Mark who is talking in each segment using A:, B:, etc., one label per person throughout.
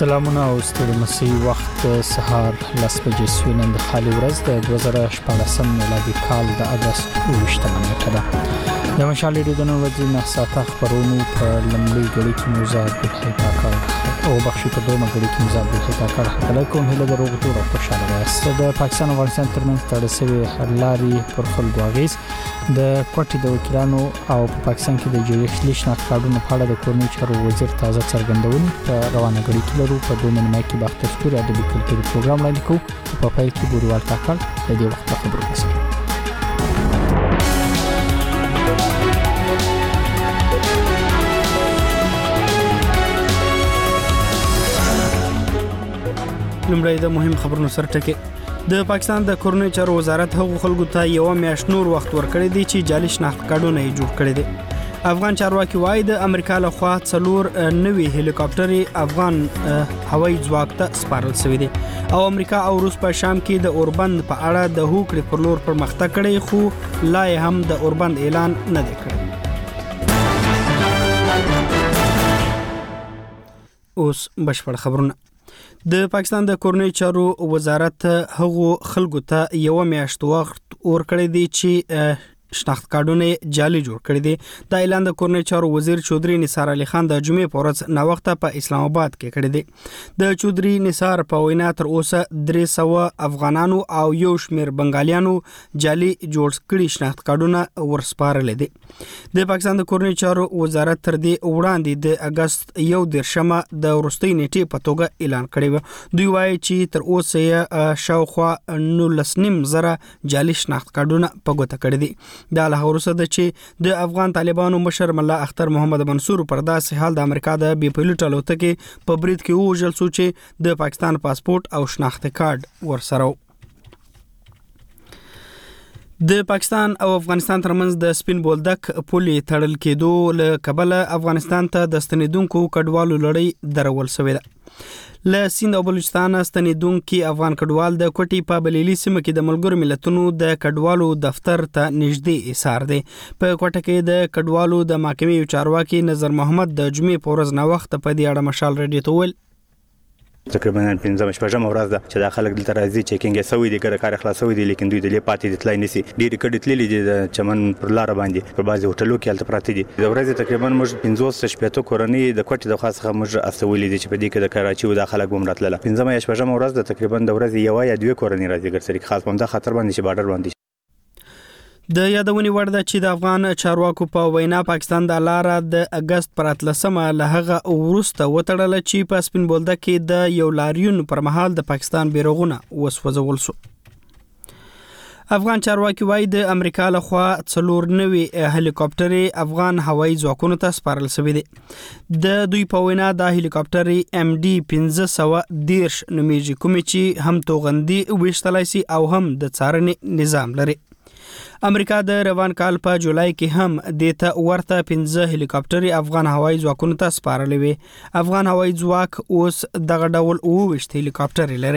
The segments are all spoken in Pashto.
A: سلامونه او ستړي مسي وخت سهار 10 بجې سوینند خالي ورځ د 2014 میلادي کال د اگست 28 نیټه ده. د مشال ریډیو د نن ورځې نه ساته خبرونو په لمړي غړي کې موزاد د حقیقت کار او بخشي په دوه غړي کې موزاد د حقیقت کار کوم هله د روغتیا او خوشاله راست د پاکستان او افغانستان ترمنځ تړل شوی حلاري پر خلکو اغیز د کوټې د وکیلانو او په پاکستان کې د جوړښت شناخت کارډونو په اړه د کورنۍ چارو وزیر تازه څرګندونې په روانه غړي کې لرو په دوه منمه کې باختر ستوري د کلتوري پروګرام لاندې کو په پای کې ګوروال تاکل د دې وخت خبرو کوي. لمړی د مهم خبرونو سره ټکی د پاکستان د کورنۍ چارو وزارت هغو خلکو ته یو میاشت نور وخت ورکړی دی چې جعلي شناخت کارډونه یې جوړ کړی دي. افغان چارواکي وایي د امریکا له خوا 4 نوي هلیکاپټرې افغان هوایي ځواک ته سپارل شوی دي او امریکا او روس په شام کې د اوربند په اړه د هوکړې پر لور پرمختګ کړی خو لا هم د اوربند اعلان نه دی کړی. اوس بشپړ خبرونه. د پاکستان د کورنۍ چارو وزارت هغو خلکو ته یو میاشت وخت ورکړی دی چې شناخت کارډونه جعلي جوړ کړی دي. دا اعلان د کورنۍ چارو وزیر چودري نثار علي خان د جمعې په ورځ نا وخته په اسلام آباد کې کړی دی. د چودري نثار په وینا تر اوسه 300 افغانانو او یو شمېر بنگالیانو جعلي جوړ کړي شناخت کارډونه ورسپارل دي. د پاکستان د کورنۍ چارو وزارت تر دې وړاندې د اگست 1 د وروستۍ نیټې په توګه اعلان کړی و. دوی وایي چې تر اوسه شاوخوا 19,000 جعلي شناخت کارډونه په ګوته کړی دي. دا له وروسته د چې د افغان طالبانو مشر ملا اختر محمد منصور پر داسې حال د امریکا د بي پایلوټ الوتکې په برید کې وژل شو چې د پاکستان پاسپورت او شناخت کارت ورسره. د پاکستان او افغانستان ترمنځ د سپین بولدک پولې تړل کېدو له کبله افغانستان ته د ستنیدونکو کډوالو لړۍ درول شوې ده. له سیند او بلوچستان ستنیدونکي افغان کډوال د کوټي په بلیلي سیمه کې د ملګرو ملتونو د کډوالو دفتر ته نږدې ایثار دي. په کوټه کې د کډوالو د محکمې چارواکي نظر محمد د جمعې په ورځ نه وخت په دې اړه مشال ریډیو ته ویل
B: تقریبا 15 ورځ ده چې د خلک دلته راځي چیکینګ یې سوي دي ګره کار خلاصوي دي لیکن دوی د لې پاتې د تلای نسی ډېری کډې تللې دي د چمن پر لار باندې په بعضي هوټلو کې الته پراته دي. د ورځې تقریبا موږ 15 کورنۍ د کوټې د خاصه موږ استولې دي چې په دې کې د کراچي او د خلک هم راتلله. 15 ورځ د تقریبا د ورځې یو یا دوه کورنۍ راځي ګرځري خاص په د خطر باندې چې بارډر باندې.
A: د یادونې وړ ده چې د افغان چارواکو په وینا پاکستان د لاره د اگست پر 13 له هغه وروسته وتړل چې په سپین بولدک کې د یو لاریون پر مهال د پاکستان بیرغونه وسوځول شو. افغان چارواکي وایي د امریکا له خوا 4 نوي هلیکاپټرې افغان هوایي ځواکونو ته سپارل شوي دي. د دوی په وینا د هلیکاپټرې MD 1510 نومیږي کومې چې هم توغندي ویشتلای شي او هم د څارنې نظام لري. امریکا د روان کال په جولای کې هم د ورته 15 هلیکاپټرې افغان هوایي ځواکونو ته سپارلې وي. افغان هوایي ځواک اوس دغه ډول 20 هلیکاپټرې لري.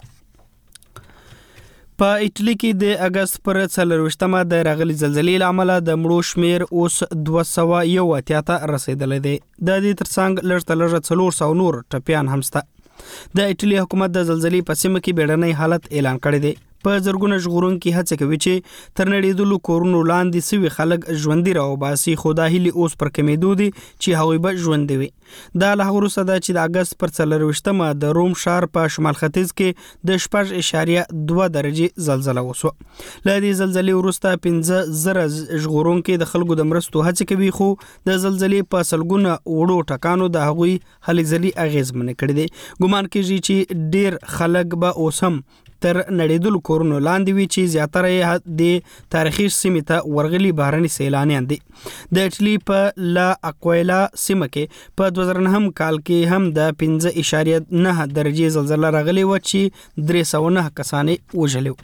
A: په ایټالي کې د اگست پر 24 د راغلي زلزلې لامل د مړو شمیر اوس 201 ته رسیدلی دی. د دې ترڅنګ لږ 400 نور ټپيان هم شته. د ایټالي حکومت د زلزلې په سیمه کې بیړنی حالت اعلان کړی دی. په زرګونه ژغورونکي هڅه کوي چې تر نړیدلو کورونو لاندې سوي خلک ژوندي راوباسي خو دا هیلې اوس پر کمیدو دي چې هغوی به ژوندي وي. دا له هغه وروسته ده چې د اگست پر 24 د روم ښار په شمال ختیځ کې د 6.2 درجې زلزله وسوه. له دې زلزلې وروسته 15,000 ژغورونکي د خلکو د مرستو هڅه کوي خو د زلزلې په سلګونه وړو ټکانو د هغوی هلې ځلې اغیزمنې کړې دي. ګمان کېږي چې ډیر خلک به اوس هم تر نړیدلو کورونو لاندې وي چې زیاتره یې د تاریخي سیمې ته ورغلي بهرني سیلانیان دي. د ایټالي په لا اکویلا سیمه کې په 2009 کال کې هم د 5.9 درجې زلزله راغلې و چې 309 کسان وژلي.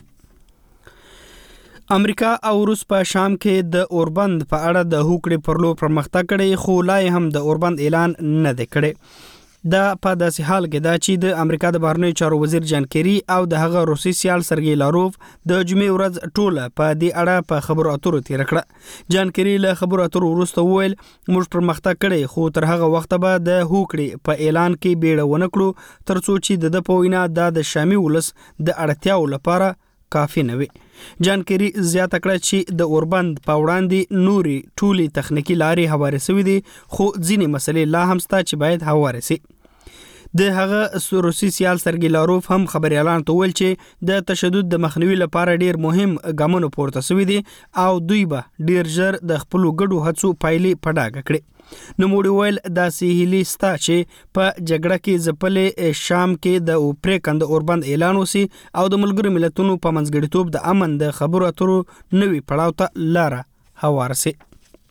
A: امریکا او روس په شام کې د اوربند په اړه د هوکړې پر لور پرمختګ کړی خو لا هم د اوربند اعلان نه دی کړی. دا په داسې حال کې دا چې د امریکا د بهرنیو چارو وزیر جان کیری او د هغه روسي سیال سرګی لاروف د جمعې ورځ ټوله په دې اړه په خبرو اترو تیر کړه. جان کیری له خبرو اترو وروسته وویل موږ پرمختګ کړی خو تر هغه وخته به د هوکړې په اعلان کې بیړه ونه کړو ترڅو چې د په وینا د شامي ولس د اړتیاو لپاره کافي نه وي. جان کیری زیاته کړه چې د اوربند په وړاندې نوري ټولي تخنیکی لارې هوارې شوې دي خو ځینې مسلې لا هم شته چې باید هوارې شي. د هغه روسي سیال سرګی لاروف هم خبري اعلان ته ویل چې د تشدد د مخنیوي لپاره ډیر مهم ګامونه پورته شوي دي او دوی به ډیر ژر د خپل ګډو هڅو پایلې په ډاګه کړي. نوموړي ویل داسې هیلې شته چې په جګړه کې ځپلې شام کې د پرېکند اوربند اعلان وشي او د ملګرو ملتونو په منځګړیتوب د امن د خبرو اترو نوي پړاو ته لاره هواره شي.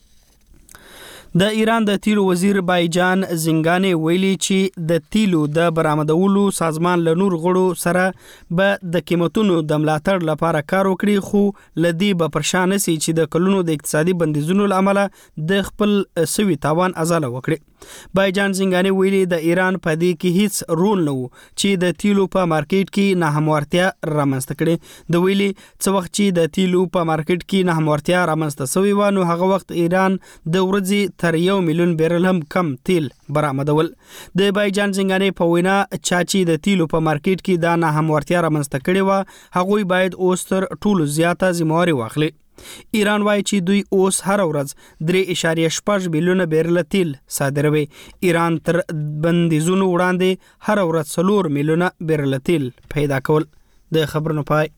A: د ایران د تیلو وزیر بایجان زنګانی ویلي چې د تیلو د برآمدولو سازمان له نور غړو سره به د قیمتونو د ملاتړ لپاره کار وکړي خو لدی به پرشان سي چې د کلونو د اقتصادي بندیزونو لامل د خپل سوي تاوان ازاله وکړي. بایجان زنګانی ویلي د ایران په دې کې هیڅ رول نه وو چې د تیلو په مارکیټ کې ناهموارتیا رامنځته کړي. د ویلي څو وخت چې د تیلو په مارکیټ کې ناهموارتیا رامنځته شوې و نو هغه وخت ایران د ورځې تر 1 میلیون بیرل هم کم تیل برآمدول. د بایجان زنګانی په وینا چې د تیلو په مارکیټ کې دا ناهموارتیا رامنځته کړي و هغوی باید اوس تر ټولو زیاته ذمہواری واخلي. ایران وايي چې دوی اوس هر ورځ 3.6 میلیون بیرل تیل صادروي. ایران تر بندیزونو وړاندې هر ورځ 4 میلیون بیرل تیل پیدا کول. د خبرونو پای.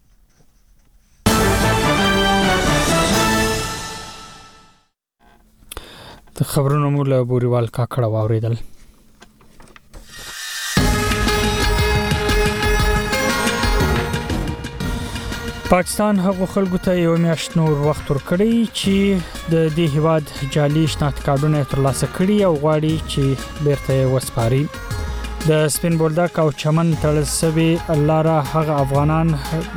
A: د خبرونو مولا بوريوال کاکړه واوریدل. پاکستان هغه خلکو ته یو میاشت نور وخت ورکړی چې د دې هیواد جعلي شناخت کارتونه ترلاسه کړي او غواړي چې بیرته وسپاري. د سپین بولدک او چمن تړسبي لاره هغه افغانانو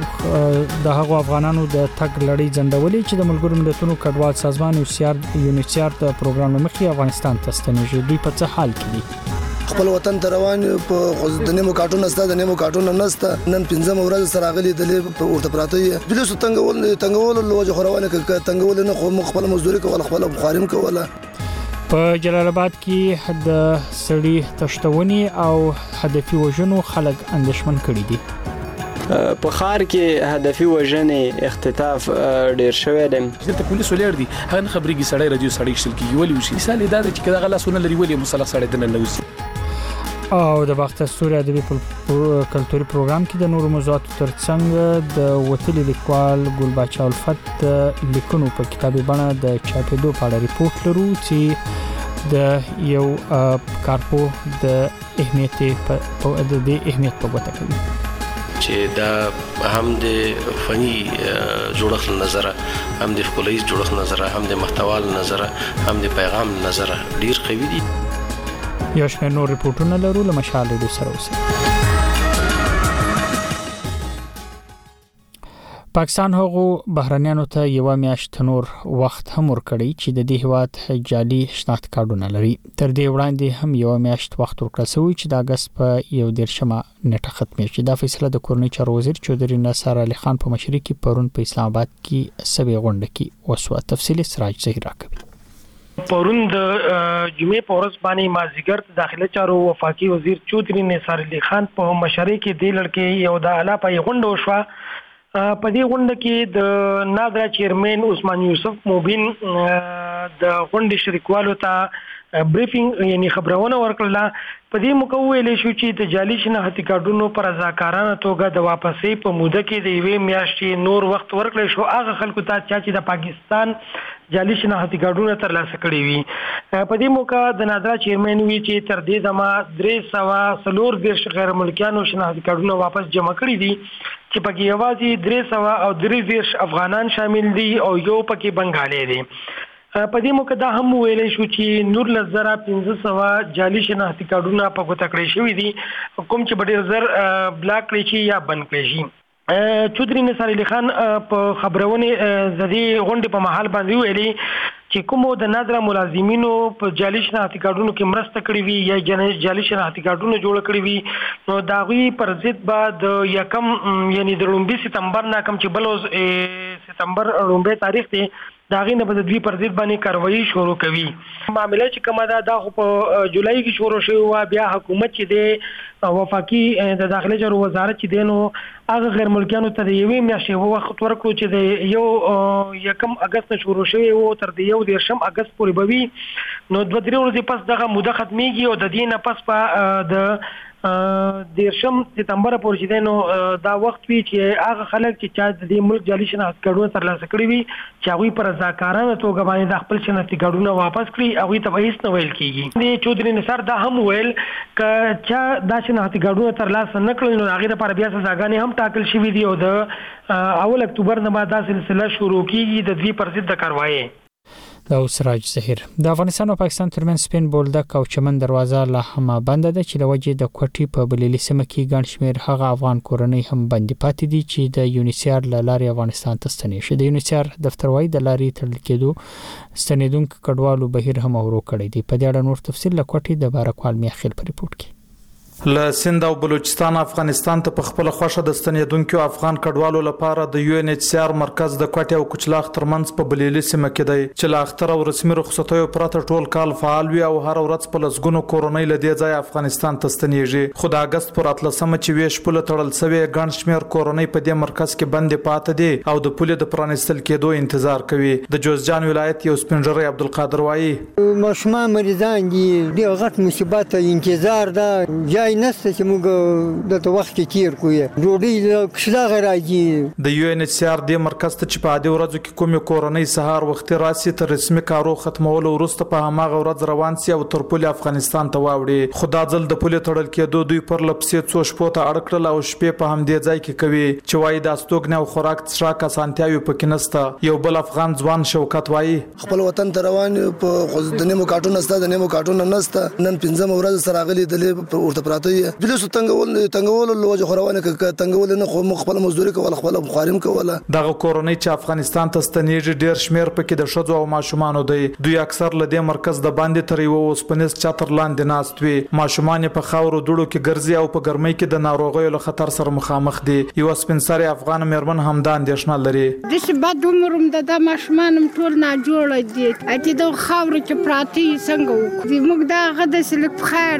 A: د تګ لړۍ ځندولې چې د ملګرو ملتونو کډوال سازمان یونیسیار د پروګرام مخې افغانستان ته ستنېږي. دوی په څه حال کې دي؟
C: خپل وطن ته روان په د نیمو کارټون نسته د نیمو کارټون نسته نن 15 ورځ سره غلي د ورته پراته بل څه تنګول لوجه خوروانه ک تنګول نه خو خپل مزدوري کول خپل بخاریم کوله.
A: په جلال آباد کې د سړي تشتونی او هدفي وژنو خلک اندېښمن کړي دي.
D: په خار کې هدفي وژنې اختطاف ډیر شوی دی.
E: دلته پولیس ولر دي هغه خبرېږي سړی راځي سړی شل کیږي ولې وشي مثال دا چې کله غلاسونه لري ولې مصالح سړی دنه نوځي.
A: او د باختر سوري ادبي کلتوري پروګرام کې د نورو موضوعاتو ترڅنګ د وتلي لیکوال ګلباچا الفت لیکونو په کتابي بڼه د چاپېدو په اړه ریپورت لرو چې د یو کارپو د اهمیت په ګوته کوي
F: چې دا هم د فني جوړښت نظر هم د فکري جوړښت نظر هم د محتوا نظر هم د پیغام نظر ډیر قوي دي.
A: یو شمېر نور ریپورتونه لرو له مشال د سره اوسه. پاکستان هغو بهرنیانو ته یو میاشت نور وخت هم ورکړی چې د دې هیواد جعلي شناخت کارتونه لري. تر دې وړاندې هم یو میاشت وخت ورکړل شوی چې د اگست په 11مه نیټه ختمه شي. دا فیصله د کورنۍ چارو وزیر چودري نصر علي خان په مشرۍ کې پرون په اسلام آباد کې سبي غونډه کې وسوه. تفصیل سراج زهرا کوي.
G: پرون د جمعې په ورځ باندې مازیګر داخله چارو وفاقي وزیر چودري نصر علي خان په مشرۍ کې د لړکې یو د اعلی پای غونډه وشوه. په دې غونډه کې د نادرا چیرمن عثمان یوسف موبین د غونډې شریکوالو ته بریفینګ یعنی خبرونه ورکړه. په دې موقع ویل شو چې د جعلي شناختی کارتونو پر رضاکارانه توګه د واپسې په موده کې د یوې میاشتې نور وخت ورکړل شو هغه خلکو ته چې د پاکستان جعلي شناختی کارتونه ترلاسه کړي وي. په دې موقع د نادرا چیرمن وی چې تر دې دمه 340 غیر ملکیانو شناختی کارتونه واپس جمع کړي دي چې پکې یوازې 330 افغانان شامل دي او یو پکې بنگالي دي. په دې موقع دا هم ویل شو چې 19500 جعلي شناختی کارتونه په ګوته کړی شوی دي کوم چې ډېر زر بلاک کړي شي یا بند کړي شي. چودري نصر علي خان په خبرونه زدي غونډې په محل باندې ویلي چې کومو د نادره ملازمینو په جعلي شناختي کارډونو کې مرسته کړې وي یا جعلي شناختي کارډونه جوړ کړی وي نو د هغوی پر ضد به د یکم یعنی د لومړي سپتمبر نه کوم چې بل سپتمبر لومړی تاریخ دی د هغې نه به د دوی پر ضد باندې کاروایي شروع کوي. معامله چې کومه ده دا خو په جولای کې شروع شوې وه. بیا حکومت چې دی وفاقي د داخلي چارو وزارت چې دی نو هغه غیر ملکیانو ته د یوې میاشتې وخت ورکړو چې د 1 اګست نه شروع شوی و تر د 1 اګست پورې به وي. نو 2-3 ورځې پس دغه موده ختمیږي او د دې نه پس په د 10 سپتمبر پورې چې دی نو دا وخت وي چې هغه خلک چې چا د دې ملک جعلي شناختي کارډونه ترلاسه کړي وي چې هغوی په رضاکارانه توګه باندې د خپل شناختي کارډونه واپس کړي هغوی ته به هېڅ نه ویل کېږي. د چودھري نثار دا هم ویل که چا دا شناختي کارډونه ترلاسه نه کړل نو د هغې لپاره بیا سزاګانې هم ټاکل شوي دي او د 1 اکتوبر نه بعد دا سلسله شروع کېږي د دوی پر ضد د کاروایۍ.
H: دا سراج ظهیر. د افغانستان او پاکستان ترمنځ سپین بولدک او چمن دروازه لا هم بنده ده چې لوجه د کوټي په بلېلي سیمه کې ګڼ شمېر هغه افغان کورنۍ هم بندي پاتې دي چې د یونیسیار لارې افغانستان ته ستنې شي. د یونیسیار دفتر وايي د لارې تړل کېدو ستنېدونکو کډوالو بهیر هم ورو کړی دی. په دې اړه نور تفصیل له کوټي د بارکوال میاخیل په ریپورت کې.
I: له سند او بلوچستان افغانستان ته په خپل خوښه د ستنېدونکو افغان کډوالو لپاره د UNHCR مرکز د کوټي او کچلاغ ترمنځ په بلېلي سیمه کې دی چې له اختر او رسمي رخصتیو پرته ټول کال فعال وي او هر ورځ په لسګونو کورنۍ له دې ځای افغانستان ته ستنېږي. خو د اګست پر 13 چې ویش پوله تړل شوی ګڼ شمېر کورنۍ په دې مرکز کې بندي پاتې دي او د پولې د پرانیستل کېدو انتظار کوي. د جوزجان ولایت یو سپینږیری عبدالقادر وایي
J: ماشومان مریضان دي ډېر غټ مصیبت انتظار ده جای نشته چې موږ دلته وخت کې تیر کړو ډوډۍ له کښلاغه راځي. د
I: UNHCR دې مرکز ته چې په عادي ورځو کې کومې کورنۍ سهار وختي راسي تر رسمي کارو ختمولو وروسته په هماغه ورځ روان سي او تر پولې افغانستان ته واوړي. خو دا ځل د پولې تړل کېدو دوی پر لپسې څو شپو ته اړ کړل او شپې په همدې ځای کې کوي چې وایي د استوګنې او خوراک څښاک اسانتیاوې پکې نشته. یو بل افغان ځوان شوکت وایي
C: خپل وطن ته روان په د نیمو کارټون نشته د نیمو کارټون نشته نن 15 ورځ سره غلي دلې ورته پراته بلیسو تنګول لوجه خوروانه ک تنګول نه خو خپل مزدوري کول خپل مخارم کوله.
I: دغه کورنۍ چې افغانستان ته ستنېږي ډېر شمېر پکې د ښځو او ماشومانو دی. دوی اکثر له دې مرکز د باندې تر یو اوسپنیز چتر لاندې ناست وي. ماشومان په خاورو دوړو کې ګرځي او په ګرمۍ کې د ناروغیو له خطر سره مخامخ دي. یو سپینسري افغان مېرمن همدا اندېښنه لري.
K: د بد عمرم د ماشومان ټول نه جوړ دي چې د خاورو کې پراتی څنګه وکړي موږ دا غد سلک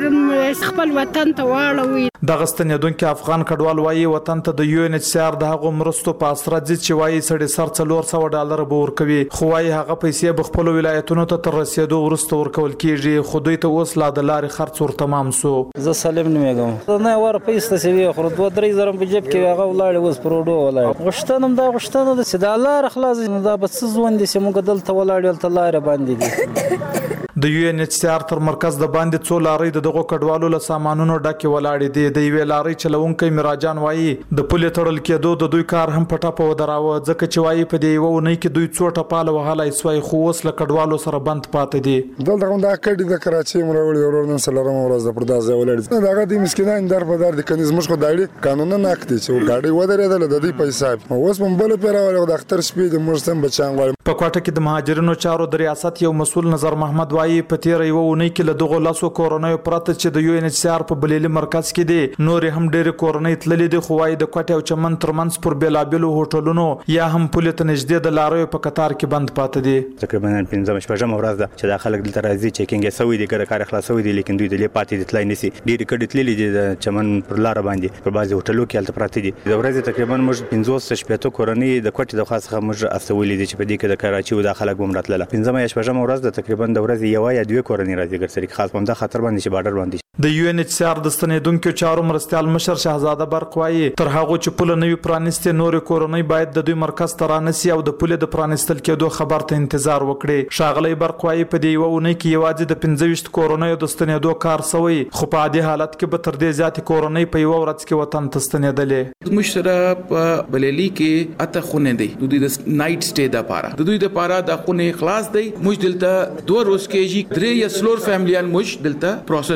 K: خیر خپل وطن ته واړوي.
I: دغه ستنېدونکي افغان کډوال وایي وطن ته د UNHCR د هغو مرستو په اسرت ځي چې وایي سړي سر $400 به ورکوي. خو وایي هغه پیسې به خپلو ولایتونو ته تر رسېدو وروسته ورکول کېږي. خو دوی ته اوس لا د لارې خرڅ ورتمام سو.
L: زه سالم نومېږم نه واره پیسې سوي خو 2-3 زره په جیب کې هغه ولاړې اوس پر وډو ولاړ غوښتنم دا غوښتنه ده چې د لاره خلاص دا به څه ژوند دي چې موږ دلته ولاړ ولته لاره باندې دي.
I: د UNHCR تر مرکز د باندې څو لارې د دغو کډوالو له سامانونو ډکې ولاړې دي. د یوې لارې چلونکی میراجان وایي د پولې تړل کېدو د دوی کار هم په ټپه ودراوه ځکه چې وایي په دې یوه اونۍ کې دوی څو ټپاله وهلی سوی خو اوس له کډوالو سره بند پاتې دي.
M: دلته هم دا کډې د کراچۍ م راوړي ورور نن څلورمه ورځ ده پر دا ځای ولاړ دي. هغه د مسکینان در په در د کنیز موږ خو داړي قانونا ناک دي چې ګاډۍ ودرېدله د دوی په حساب اوس هم بله پرې راوړي د اختر شپې د موږ هم بچیان غواړي.
I: په کوټه کې د مهاجرینو چارو د ریاست یو مسؤل نظر محمد وایي په تېره یوه اونۍ کې له دغو لسو کورنیو پرته چې د UNHCR په بلېلي مرکز کې دي نورې هم ډېرې کورنۍ تللې دي. خو وایي د کوټې او چمن ترمنځ پر بېلابېلو هوټلونو یا هم پولې ته نږدې د لاریو په قطار کې بند پاتې دي.
B: تقریبا 15 ورځ ده چې دا خلک دلته راځي چیکینګ یې سوی دي ګډه کار خلاص سوی دي لیکن دوی دلې پاتې دي تلای نشي. ډېرې کډې تللې دي د چمن پر لاره باندې په بعضې هوټلو کې هلته پراته دي. د ورځې تقریبا موږ 50-60 کورنۍ د کوټې د خوا څخه موږ استولي دي چې په دې کې د کراچي و دا خلک به هم راتلله. 15 ورځ ده تقریبا د ورځې یوه یا دوې کورنۍ راځي ګرسري کې خاص په همدا خطر باندې چې بارډر باندې.
I: د UNHCR د ستنېدونکو چارو مرستیال مشر شهزاده برق وایي تر هغو چې پوله نوي پرانیستې نورې کورنۍ باید د دوی مرکز ته رانسي او د پولې د پرانیستل کېدو خبر ته انتظار وکړي. ښاغلی برق وایي په دې یوه اونۍ کې یوازې د 25 کورنیو د ستنېدو کار سوی خو په عادي حالت کې به تر دې زیاتې کورنۍ په یوه ورځ کې وطن ته ستنېدلې.
E: موږ سره په بلېلي کې اته خونې دی د دوی د نایټ سټې دپاره د دوی دپاره دا خونې خلاص دی. موږ دلته 2 ورځې کېږي 3 یا 4 فیملیان موږ دلته پروسس کو د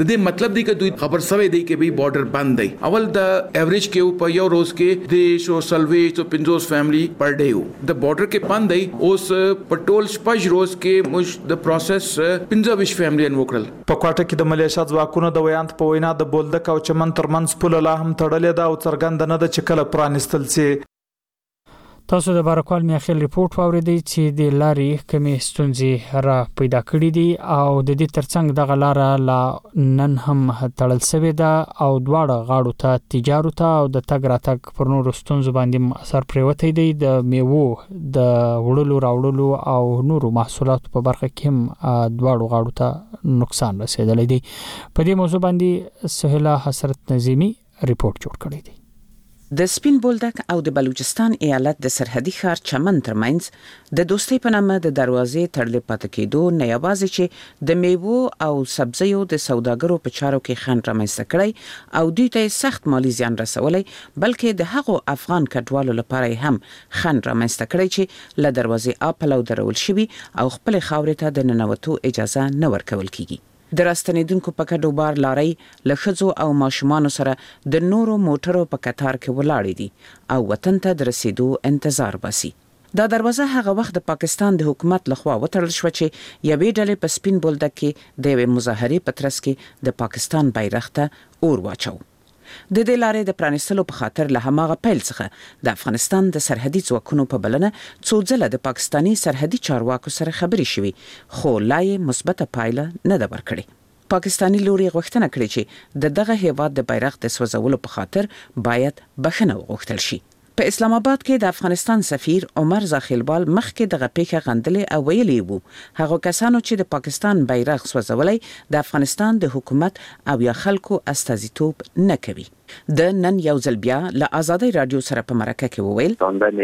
N: د دې مطلب دی چې دوی خبر سوي دی چې به بارډر بند دی. اول د ایوریج کې په یو روز کې د شو سلوي تو 50 فیملی پر ډے د بارډر کې بند دی. اوس په ټول شپږ روز کې موږ د پروسس 15 فیملی ان وکړل.
I: په کوټه کې د ملیشیا ځواکونو د ویانت په وینا د بولدک او چمن ترمنځ پوله لا هم تړلې ده او څرګند نه ده چې کله پرانستل شي.
H: تاسو د بارکوال میاخیل ریپورت واوریدئ چې د لارې کمې ستونزې را پیدا کړې دي او د دې ترڅنګ دغه لاره لا نن هم تړل شوې ده او دواړه غاړو ته تجارو ته او د تګ راتګ پر نورو ستونزو باندې اثر پرېوتی دی. د میوو د وړلو راوړلو او نورو محصولاتو په برخه کې هم دواړو غاړو ته نقصان رسیدلی دی. په دې موضوع باندې سهیلا حسرت نظیمی ریپورت جوړ کړی دی.
O: د سپین بولدک او د بلوچستان ایالت د سرحدي ښار چمن ترمنځ د دوستۍ په نامه د دروازې تړلې پاتې کېدو نه یوازې چې د میوو او سبزیو د سوداګرو په چارو کې خنډ رامنځته کړی او دوی ته سخت مالی زیان رسولی، بلکې د هغو افغان کډوالو لپاره هم خنډ رامنځته کړی چې له دروازې پلو درول شوي او خپل خاورې ته د ننوتو اجازه نه ورکول کیږي. د راستنیدونکو په کډو بار لارۍ له ښځو او ماشومانو سره د نورو موټرو په کتار کې ولاړې دي او وطن ته د رسیدو انتظار باسي. دا دروازه هغه وخت د پاکستان د حکومت لخوا وتړل شو چې یوې ډلې په سپین بولدک کې د یوې مظاهرې په ترڅ کې د پاکستان بیرغ ته اور واچو. د دې لارې د پرانیستلو په خاطر له هماغه پیل څخه د افغانستان د سرحدي ځواکونو په بلنه څو ځله د پاکستاني سرحدي چارواکو سره خبرې شوي، خو لا یې مثبته پایله نه ده ورکړې. پاکستاني لوري غوښتنه کړې چې د دغه هیواد د بیرغ د سوځولو په خاطر باید بخښنه وغوښتل شي. په اسلام آباد کې د افغانستان سفیر عمر زاخیلبال مخکې دغه پیښه غندلې او ویلي وو هغه کسانو چې د پاکستان بیرغ سوځولای د افغانستان د حکومت او یا خلکو استازیتوب نه کوي. د نن یو ځل بیا له آزادۍ رادیو سره په مرکه کې وویل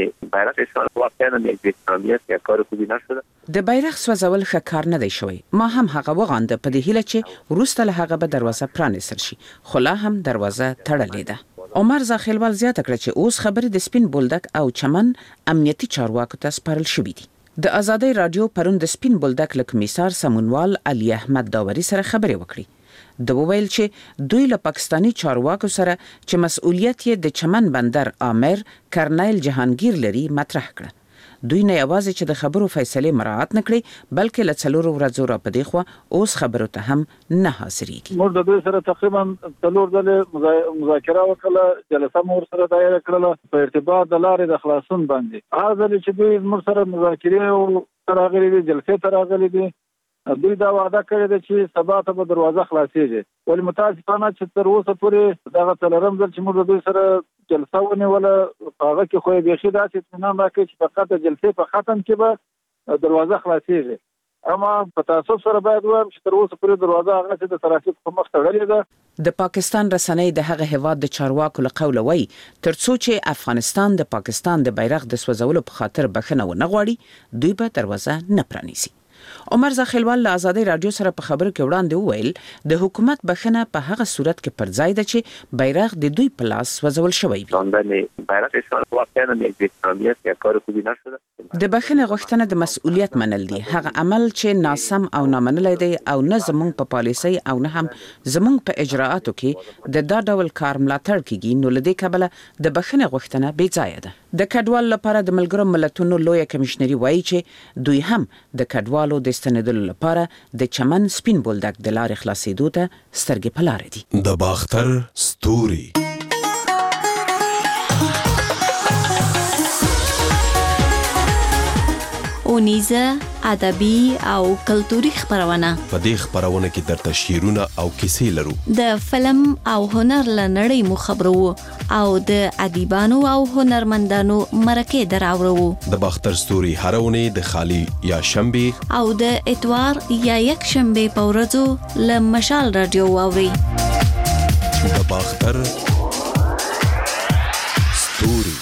O: د بیرغ سوځول ښه کار نه دی شوی. ما هم هغه وغانده په دې هیله چې وروسته له هغه به دروازه پرانیستل شي، خو لا هم دروازه تړلې ده. عمر زاخیلوال زیاته کړه چې اوس خبرې د سپین بولدک او چمن امنیتي چارواکو ته سپارل شوې دي. د آزادۍ رادیو پرون د سپین بولدک له کمیسار سمونوال علي احمد داوري سره خبرې وکړې. د وویل چې دوی له پاکستاني چارواکو سره چې مسؤلیت یې د چمن بندر آمر کرنیل جهانگیر لري مطرح کړه. دوی نه یوازې چې د خبرو فیصله مراعات نکړي بلکې له څلورو ورځو را پدې خو اوس خبرو ته هم نه حاضرېږي.
P: موږ د دوی سره تقریبا څلور ځله مذاکره وکړه، جلسه مو سره دایره کړله په ارتباط د لارې د خلاصون باندې. هغه ځل چې دوی موږ سره مذاکره او تراغلي دي جلسه تراغلي دي، دوی دا وعده کړې ده چې سبا ته به دروازه خلاصېږي. ولې متاسفانه چې تر اوسه پورې دغه څلورم ځل چې موږ دوی سره جلسه ونیوله هغه کې خو یې بیخي داسې اطمینان راکړي چې فقط د جلسې په ختم کې به دروازه خلاصېږي. اما په تاسف سره باید وایم چې تر اوسه پورې دروازه هغه چې د ترافیک په مخ تړلې ده.
O: د پاکستان رسنۍ د هغه هیواد د چارواکو له قوله وایي ترڅو چې افغانستان د پاکستان د بیرغ د سوځولو په خاطر بخښنه ونه غواړي دوی به دروازه نه پرانیسي. عمر زاخیلوال له آزادۍ رادیو سره په خبرو کې وړاندې وویل د حکومت بخښنه په هغه صورت کې پر ځای ده چې بیرغ د دوی په لاس سوځول شوی وي. د بخښنې غوښتنه د مسؤلیت منل دي، هغه عمل چې ناسم او نامنلی دی او نه زموږ په پالیسۍ او نه هم زموږ په اجراءاتو کې د دا ډول کار ملاتړ کیږي، نو له دې کبله د بخښنې غوښتنه بې ځایه ده. د کډوالو لپاره د ملګرو ملتونو لویه کمشنري وایي چې دوی هم د کډوالو د ستنېدلو لپاره د چمن سپین بولدک د لارې خلاصېدو ته سترګې په لاره دي.
Q: د باختر ستوري
R: اونیزه ادبي او کلتوري خبرونه.
Q: په دې خبرونه کې درته شعرونه او کیسې لرو.
R: د فلم او هنر لنړۍ مو خبرو او د ادیبانو او هنرمندانو مرکه دراوړو.
Q: د باختر ستوري هرونه د خالی یا شنبه
R: او د اتوار یا یک شنبه په ورځو له مشال رادیو واوري.
Q: د باختر ستوري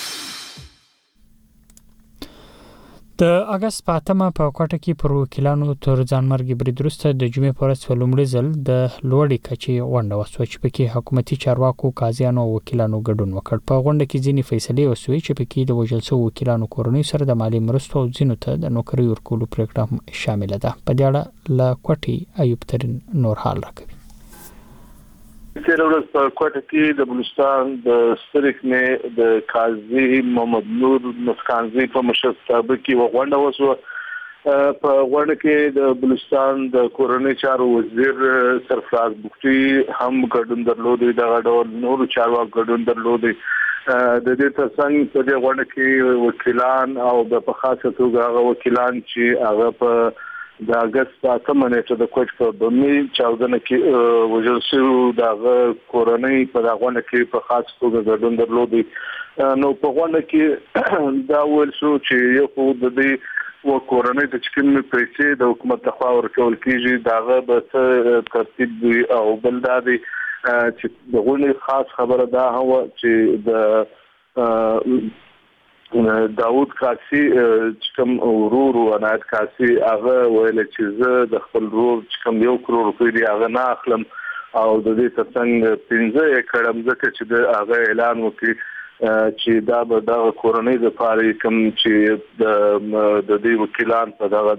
H: د اگست په 8 په کوټه کې پر وکیلانو تر ځانمرګي برید وروسته د جمعې په ورځ ولومړي ځل د لوړې کچې غونډه وسوه چې پکې حکومتي چارواکو، قاضیانو او وکیلانو ګډون وکړ. په غونډه کې ځینې فیصلې وسوې چې پکې د وژل شوو وکیلانو کورنۍ سره د مالی مرستو او ځینو ته د نوکرۍ ورکولو پریکړه هم شامله ده. په دې اړه له کوټې ایوب ترین نور حال راکوي.
S: تیر ورځ په کوټه کې د بلوچستان د سترګې د قاضي محمد نور مسکانزي په مشرتابه کې وغونډه وشوه. په غونډه کې د بلوچستان د کورنۍ چارو وزیر سرفراز بوختي هم ګډون درلود، دغه ډول نور چارواکي ګډون درلود. د دې ترڅنګ په دې غونډه کې وکیلان او په خاصه توګه هغه وکیلان چې هغه په د اگست په 8 نیټه د کوټ په بمی چاودنه کې وژل شو، دغه کورنۍ په غونډه کې په خاص توګه ګډون درلود. نو په غونډه کې دا ول شو چې یو د دې و کورنۍ د چکم پیسې د حکومت لخوا ورکول کیږي، داغه به ترتیب وي او بل دا دی چې دغه خاص خبره دا هو چې د داوود کاسي چې کوم ورور عنایت کاسي هغه ویل چې زه د خپل ورور چې کوم 1 کروڑ روپۍ دی هغه نه اخلم او د دې ترڅنګ 15 ایکړ ځکه چې د هغه اعلان وکړي چې دا به د کورنۍ د پاره کوم چې د دې وکیلان په دغه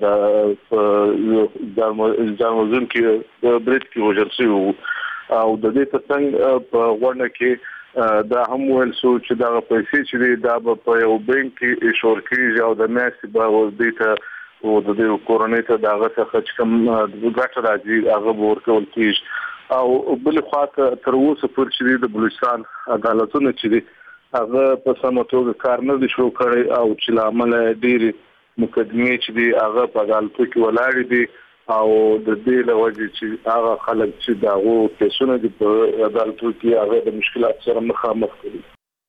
S: د ځانوزن کې د بریټ کې وژل شوی او د دې ترڅنګ په غونډه کې دا هم ویل شو چې دا پیسې چې دا په یو بانک کې ایشور کیږي او د میاشتې به ورته او د دې کورنۍ ته دغه څه کوم د ګټه راځي هغه ورکول کیږي او بل خواته تر اوسه پورې چې د بلوچستان عدالتونه چې هغه په سمه توګه کار نه دي شروع کړی او چې لامل ډېری مقدمې چې دي هغه په عدالتو کې ولاړ دي او د دې له وجې چې هغه خلک چې دغه کیسونه دي په عدالتو کې هغه د مشکلات سره مخامخ دي.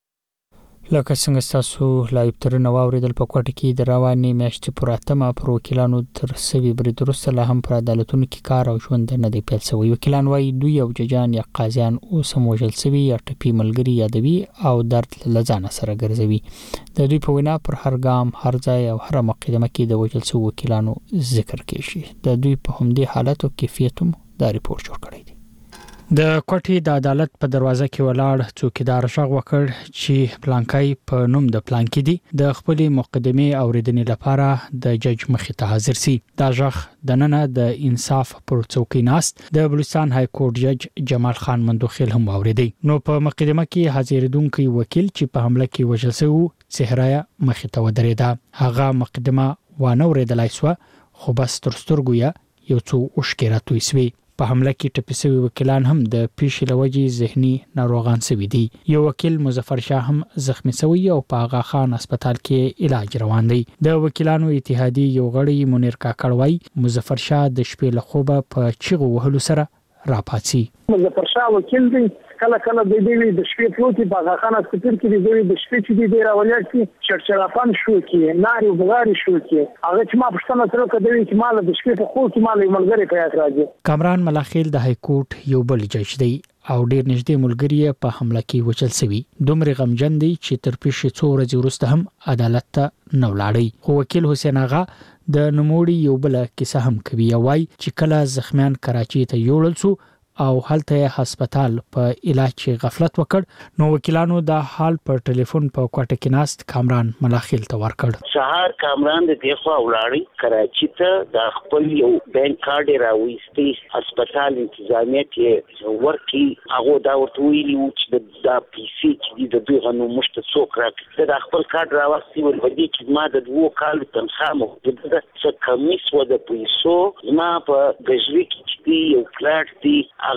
H: لکه څنګه تاسو لایو تر نو اوریدل په کوټه کې د رواني میاشتې پراتمه پر وکیلانو تر سوي برید وروسته له هم پر عدالتونو کې کار او ژوند نه دی پیل شوی. وکیلان وايي دوی او ججان یا قاضیان او سموجل سوي یا ټپي ملګری یادوي او درد لزان سره ګرځوي. د دوی په وینا پر هر ګام هر ځای او هر مقدمه کې د وکیل سو وکیلانو ذکر کیږي. د دوی په همدې حالت او کیفیت هم دا ریپورت جوړ کړی دی. د کوټې د عدالت په دروازه کې ولاړ څوکیدار شغ وکړ چې پلانکای په نوم د پلانکی دی د خپل مقدمه اوریدنې لپاره د جج مخې ته حاضر سي. دا ژغ د نن د انصاف پر څوکۍ ناست د بلوچستان های کورټ جج جمال خان مندوخیل هم اوریدي. نو په مقدمه کې حاضرېدونکو وکیل چې په حمله کې وژل شو صحرایا مخې ته ودرېده. هغه مقدمه وانه اوریدلای شو خو بس تر سترګو یو څو اوښکې راتوي سوي. په حمله کې ټپي شوی وکیلان هم د پیښې لوجې ذهني ناروغان شوي دي. یو وکیل مظفر شاه هم زخمی شوی او په آغا خان هسپتال کې علاج روان دی. د وکیلانو اتحادیې یو غړی منیر کاکړ وايي مظفر شاه د شپې له خوبه په چیغو وهلو سره راپاتې.
T: مظفر شاه وکیل دی کله کله د دې د شپې پروتي په آغا خان هسپتال کې د شپې چې دی راولای شي چرچرافان شو کې ناري بغاری شو کې هغه چې ما پښتنه سره کوي چې مال د شپې په خو کې مال ملګری پیاس راځي. کامران ملاخیل د های کورټ یو بل جج دی او ډیر نږدې ملګری په حمله کې وچل سوي. دومره غمجن دی چې تر پیښې 2 ورځې وروسته هم عدالت ته نه ولاړی. خو وکیل حسین آغا د نموړي یو بل کیسه هم کوي او وايي چې کله زخمیان کراچي ته یوړل شو او هلته هسپتال په علاج غفلت وکړ نو وکیلانو دا حال پر ټلیفون په کوټه کې ناست کامران ملاخیل ته ورکړ.
U: سهار کامران د دیخوا ولاړی کراچي ته د خپل یو بانک کارت راوېستي هسپتال انتظامیه کې ورکی هغه دا ورته ویلي چې د پیسې چې د دوی غنو مشت څوک راکړي د خپل کارت راوستي ول ودی چې ما د 2 کال تنخواه مو د څه کمیس و د پیسو ما په گجوي کې یو پلاټ دی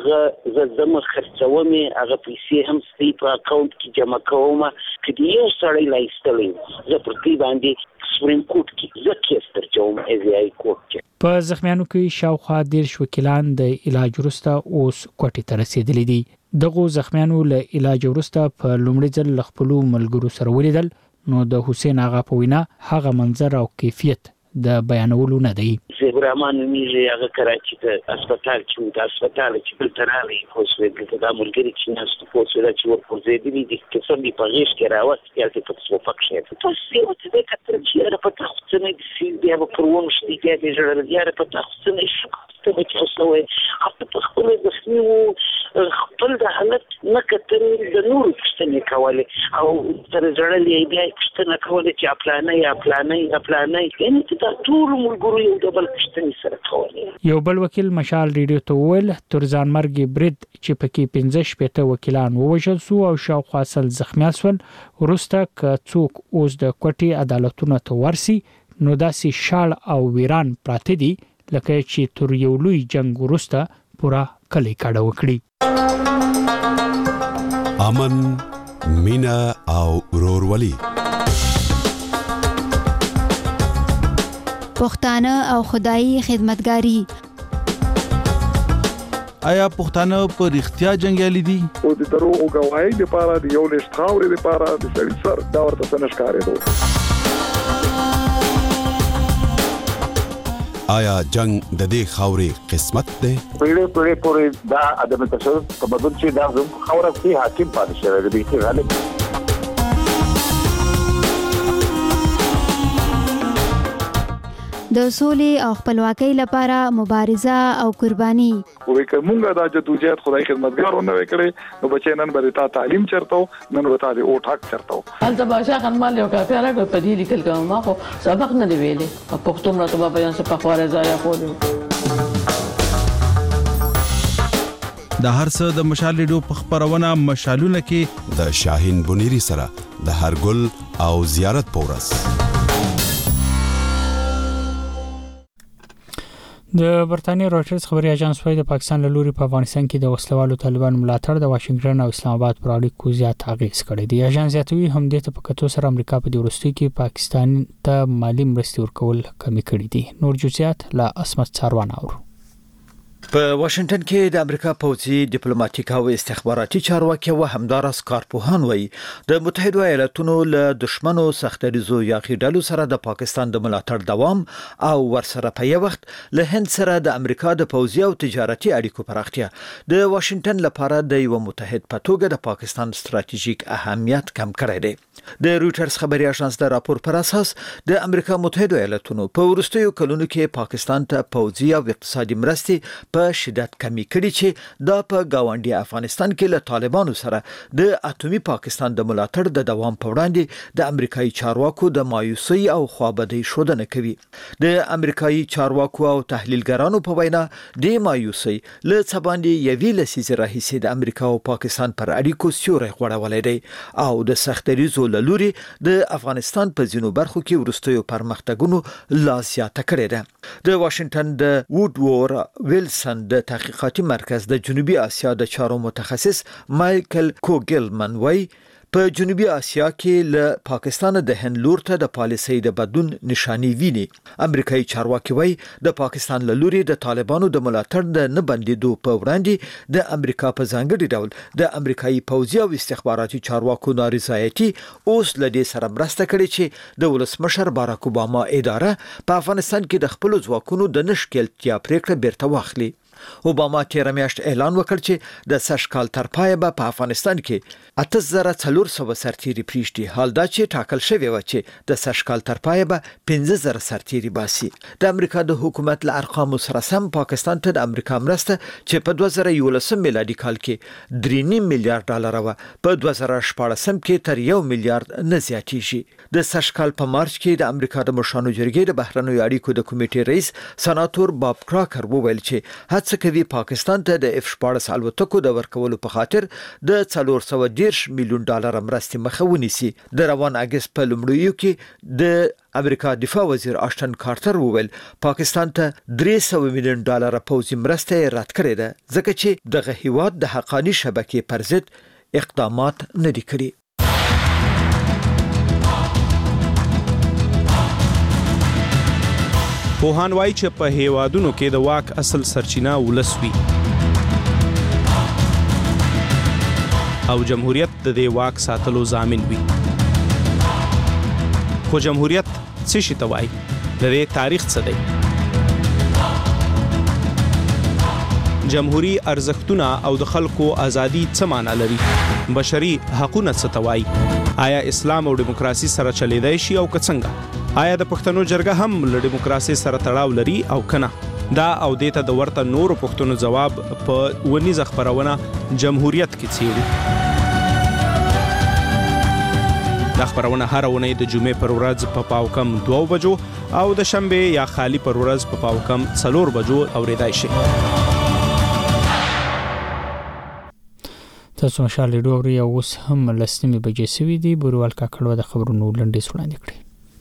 U: هغه زما خرڅومه هغه پیسې هم ستې په اکاونټ کې جمع کوم چې یو سړی لایستلې زه پر دې باندې سپریم کورټ کې زکه سترجوم ای کورټ.
H: په زخمیانو کې شاوخوا 10 وکیلان د علاج وروسته اوس کوټې ته رسیدلي دي. دغه زخمیانو له علاج وروسته په لومړي ځل خپل ملګرو سره ولیدل نو د حسین آغا په وینا هغه منظر او کیفیت د بیانولو نه دی.
U: زبرمان میږي هغه کراچي ته هسپتال چې بل ترالي خو څه د ملګری چې ناست په څه چې ورپورځېدلی دي چې څنګه په غیش کې راوست یا چې په څو فکر تاسو یو څه کتر چې را په تاسو نه دي سي بیا په پرونش دي چې جوړل یا په تاسو نه شو ته به تاسو وای خپل په خپل د سنو خپل د حالت نه کتل د نور پښتنې کولې او تر ځړلې بیا پښتنه کولې چې پلانې یعنی چې دا ټول ملګرو یو د بل پښتنې سره کولې.
H: یو بل وکیل مشال ریډیو ته وویل تر ځانمرګ برید چې پکې 15 وکیلان ووژل شو او شاوخوا سل زخمیان شول وروسته که څوک اوس د کوټي عدالتونو ته ورسي نو داسې شال او ویران پراته دي لکه چې تر یو لوی جنگ وروسته پورا کلی کډه وکړي.
Q: امن مینا او ورورولي
D: پښتانه او خدایي خدمتګاری.
V: آیا پښتانه په رښتیا جنگیالي دي؟
W: او د دروغو گواهی لپاره د یو لښت خاورې لپاره د سړي سر دا ورته څه نشکارېدو.
Q: آیا جنگ د دې خاورې قسمت دی؟
U: پیړې پورې دا ادم تشدد تمدن چې دا زموږ خاوره کې حاکم پاتې شوی دی چې غالب
D: د سولې او خپلواکۍ لپاره مبارزه او قرباني.
W: وې کومه دا جدوجہد خدای خدمتګارونه وکړي نو بچي نن به تا تعلیم چرته نن به تا د او ټاک چرته
X: هلته باشا خنمال یو کافي راغی په دې لیکل کوم ما خو سبق نه دی ویلې په پښتو مرته په بیان څه په خواره ځای خوري.
V: د هر څه د مشال ریډیو په خبرونه مشالونه کې
Q: د شاهین بنيري سره د هرګل او زیارت پورس.
H: د برتانیې رويټرز خبري اژانس وايي د پاکستان له لوري په افغانستان کې د وسلوالو طالبان ملاتړ د واشنگټن او اسلام آباد پر اړیکو زیات اغیز کړی دی. اژانس زیاتوي هم د ته په کتو سره امریکا په دې وروستي کې پاکستان ته مالی مرستې ورکول کمی کړی دي. نور جزئیات لا اسمت څاروان اورو.
Y: په واشنگټن کې د امریکا پوځي ډیپلوماټیک او استخباراتي چارواکي او همدارس کارپوهان وایي د متحده ایالاتونو له دشمنو سختریزو یا غیډالو سره د پاکستان د ملاتړ دوام او ورسره په یو وخت له هند سره د امریکا د پوځي او تجارتي اړیکو پراختیا د واشنگټن لپاره د یو متحد په توګه د پاکستان ستراتیژیک اهمیت کم کړی دی. د رويټرز خبري اژانس د راپور پر اساس د امریکا متحده ایالاتونو په وروستیو کلونو کې پاکستان ته پوځي او اقتصادي مرستې په شدت کمی کړي چې دا په گاونډي افغانستان کې له طالبانو سره د اټومي پاکستان د ملاتړ د دوام په وړاندې د امریکایي چارواکو د مایوسۍ او خوابدۍ شودنه کوي. د امریکایي چارواکو او تحلیلګرانو په وینا د مایوسۍ له څه باندې یوې لسیزې راهیسې د امریکا او پاکستان پر اړیکو سیوری غوړولی دی او د سختریزو له لوري د افغانستان په ځینو برخو کې وروستیو پرمختګونو لا زیاته کړې ده. د واشنگټن د ووډور ویلسن د تحقیقاتي مرکز د جنوبي اسیا د چارو متخصص مایکل کوګلمن وایي په جنوبي اسیا کې له پاکستان د هند لور ته د پالیسۍ د بدلون نشانه ویني. امریکایي چارواکي وایي د پاکستان له لوري د طالبانو د ملاتړ د نه بندیدو په وړاندې د امریکا په ځانګړي ډول د امریکایي پوځي او استخباراتي چارواکو نارضایتي اوس له دې سره مرسته کړې چې د ولسمشر باراک اوباما اداره په افغانستان کې د خپل ځواکونو د نشکلتیا پریکړه بیرته واخلي. اوباما تیر میاشت اعلان وکړ چې د سږ کال تر پایه به په افغانستان کې 8400 سرتیري پریږدي. حال دا چې ټاکل شوی و چې د سږ کال تر پایه به 15000 سرتیري باسي. د امریکا د حکومت له ارقامو سره سم پاکستان ته د امریکا مرسته چې په 2011 میلادي کال کې 3.5 میلیارډ ډالر و په 2014 کې تر 1 میلیارډ نه زیاتیږي. د سږ کال په مارچ کې د امریکا د مشرانو جرګې د بهرنیو اړیکو د کمیټې رئیس سناتور باب کراکر وویل چې هڅه کوي پاکستان ته د F-14 الوتکو د ورکولو په خاطر د 410 میلیون ډالر مرستې مخه ونیسي. د روان اگست په لومړیو کې د امریکا دفاع وزیر آشټن کارټر وویل پاکستان ته 300 میلیون ډالر پوځي مرسته رد کړې ده ځکه چې دغه هیواد د حقانی شبکې پر ضد اقدامات نه دي کړي.
A: پوهان وایي چې په هیوادونو کې د واک اصل سرچینه ولس وي او جمهوریت د دې واک ساتلو ضامن وي. خو جمهوریت څه شي ته وایي؟ د دې تاریخ څه دی؟ جمهوری ارزښتونه او د خلکو ازادي څه معنی لري؟ بشري حقوقونه څه ته وایي؟ آیا اسلام او دیموکراسي سره چلیدای شي او که څنګه؟ آیا د پښتنو جرګه هم له دیموکراسي سره تړاو لري او کنه؟ دا او دیته د ورته نورو پوښتنو ځواب په ونیزه خبرونه جمهوریت کې څیړو. دا خبرونه هر اونۍ د جمعې پر ورځ په پاوکم 2 بجو او د شنبه یا خالی پر ورځ په پاوکم 4 بجو اوریدای شي.
H: تاسو مشال ریډیو اوري او اوس هم لسنیمه بجې سوي دي. بوروال کاکړ د خبرونو لنډیز وړاندې کړي.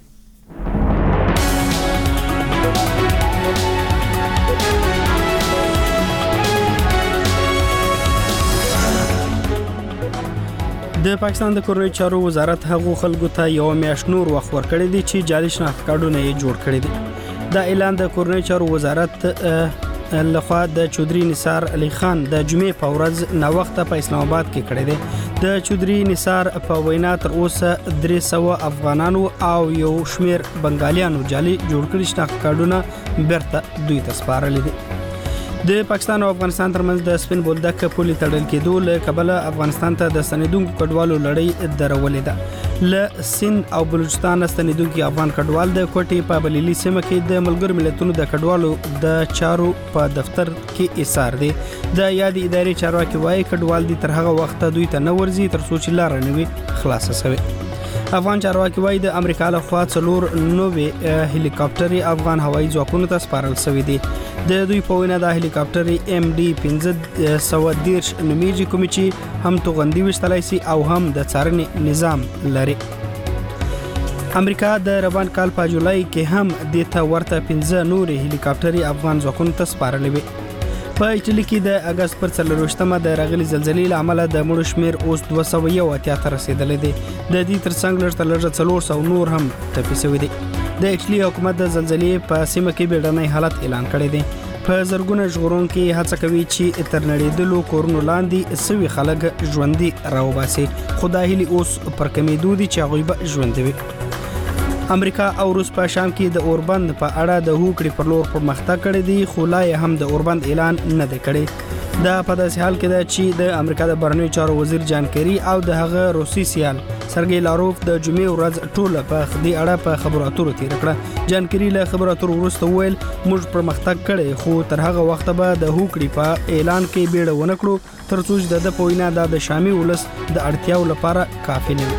A: د پاکستان د کورنۍ چارو وزارت هغو خلکو ته یو میاشت نور وخت ورکړی دی چې جعلي شناخت کارډونه یې جوړ کړي دي. دا اعلان د کورنۍ چارو وزارت لخوا د چودري نثار علي خان د جمعې په ورځ نا وخت په اسلام آباد کې کړی دی. د چودري نثار په وینا تر اوسه 300 افغانانو او یو شمیر بنگالیانو جعلي جوړ کړي شناخت کارډونه بیرته دوی ته سپارلي دي. د پاکستان او افغانستان ترمنځ د سپین بولدک پولي تړل کېدو له کبله افغانستان ته د ستنېدونکو کډوالو لړۍ درولې ده. له سند او بلوچستان ستنېدونکي افغان کډوال د کوټې په بلیلي سیمه کې د ملګرو ملتونو د کډوالو د چارو په دفتر کې ایثار دي. د یادې ادارې چارواکي وایي کډوال دي تر هغه وخت دوی ته نه ورځي تر څو چې لار نه وي خلاصه شوي. افغان چارواکي وایي د امریکا له خوا 4 نوې هلیکاپټري افغان هوایي ځواکونو ته سپارل شوي دي. د دوی په وینا د هلیکاپټري MD-1510 نومیږي کوم چې هم توغندي وشتلای شي او هم د څارنې نظام لري. امریکا د روان کال په جولای کې هم د ته ورته 15 نورې هلیکاپټري افغان ځواکونو ته سپارلې وي. په ایټالي کې د اگست پر 24مه د راغلي زلزلې له امله د مړو شمیر اوس 201 ته رسیدلی دی. د دې ترڅنګ لږ 400 نور هم ټپي شوي دي. د ایټالي حکومت د زلزلې په سیمه کې بیړنی حالت اعلان کړی دی. په زرګونه ژغورونکي هڅه کوي چې تر نړیدلو کورونو لاندې سوي خلک ژوندي راوباسي. خو دا هیلې اوس پر کمیدو دي چې هغوی به ژوندي وي. امریکا او روس په شام کې د اوربند په اړه د هوکړې پر لور پرمختګ کړی دی خو لا هم د اوربند اعلان نه دی کړی. دا په داسې حال کې ده چې د امریکا د بهرنیو چارو وزیر جان کیری او د هغه روسي سیال سرګی لاروف د جمعې ورځ ټوله په دې اړه په خبرو اترو تیر کړه. جان کیری له خبرو اترو وروسته وویل موږ پرمختګ کړی خو تر هغه وخت به د هوکړې په اعلان کې بیړه ونه کړو تر څو د په وینا د شامي ولس د اړتیاو لپاره کافي نه وي.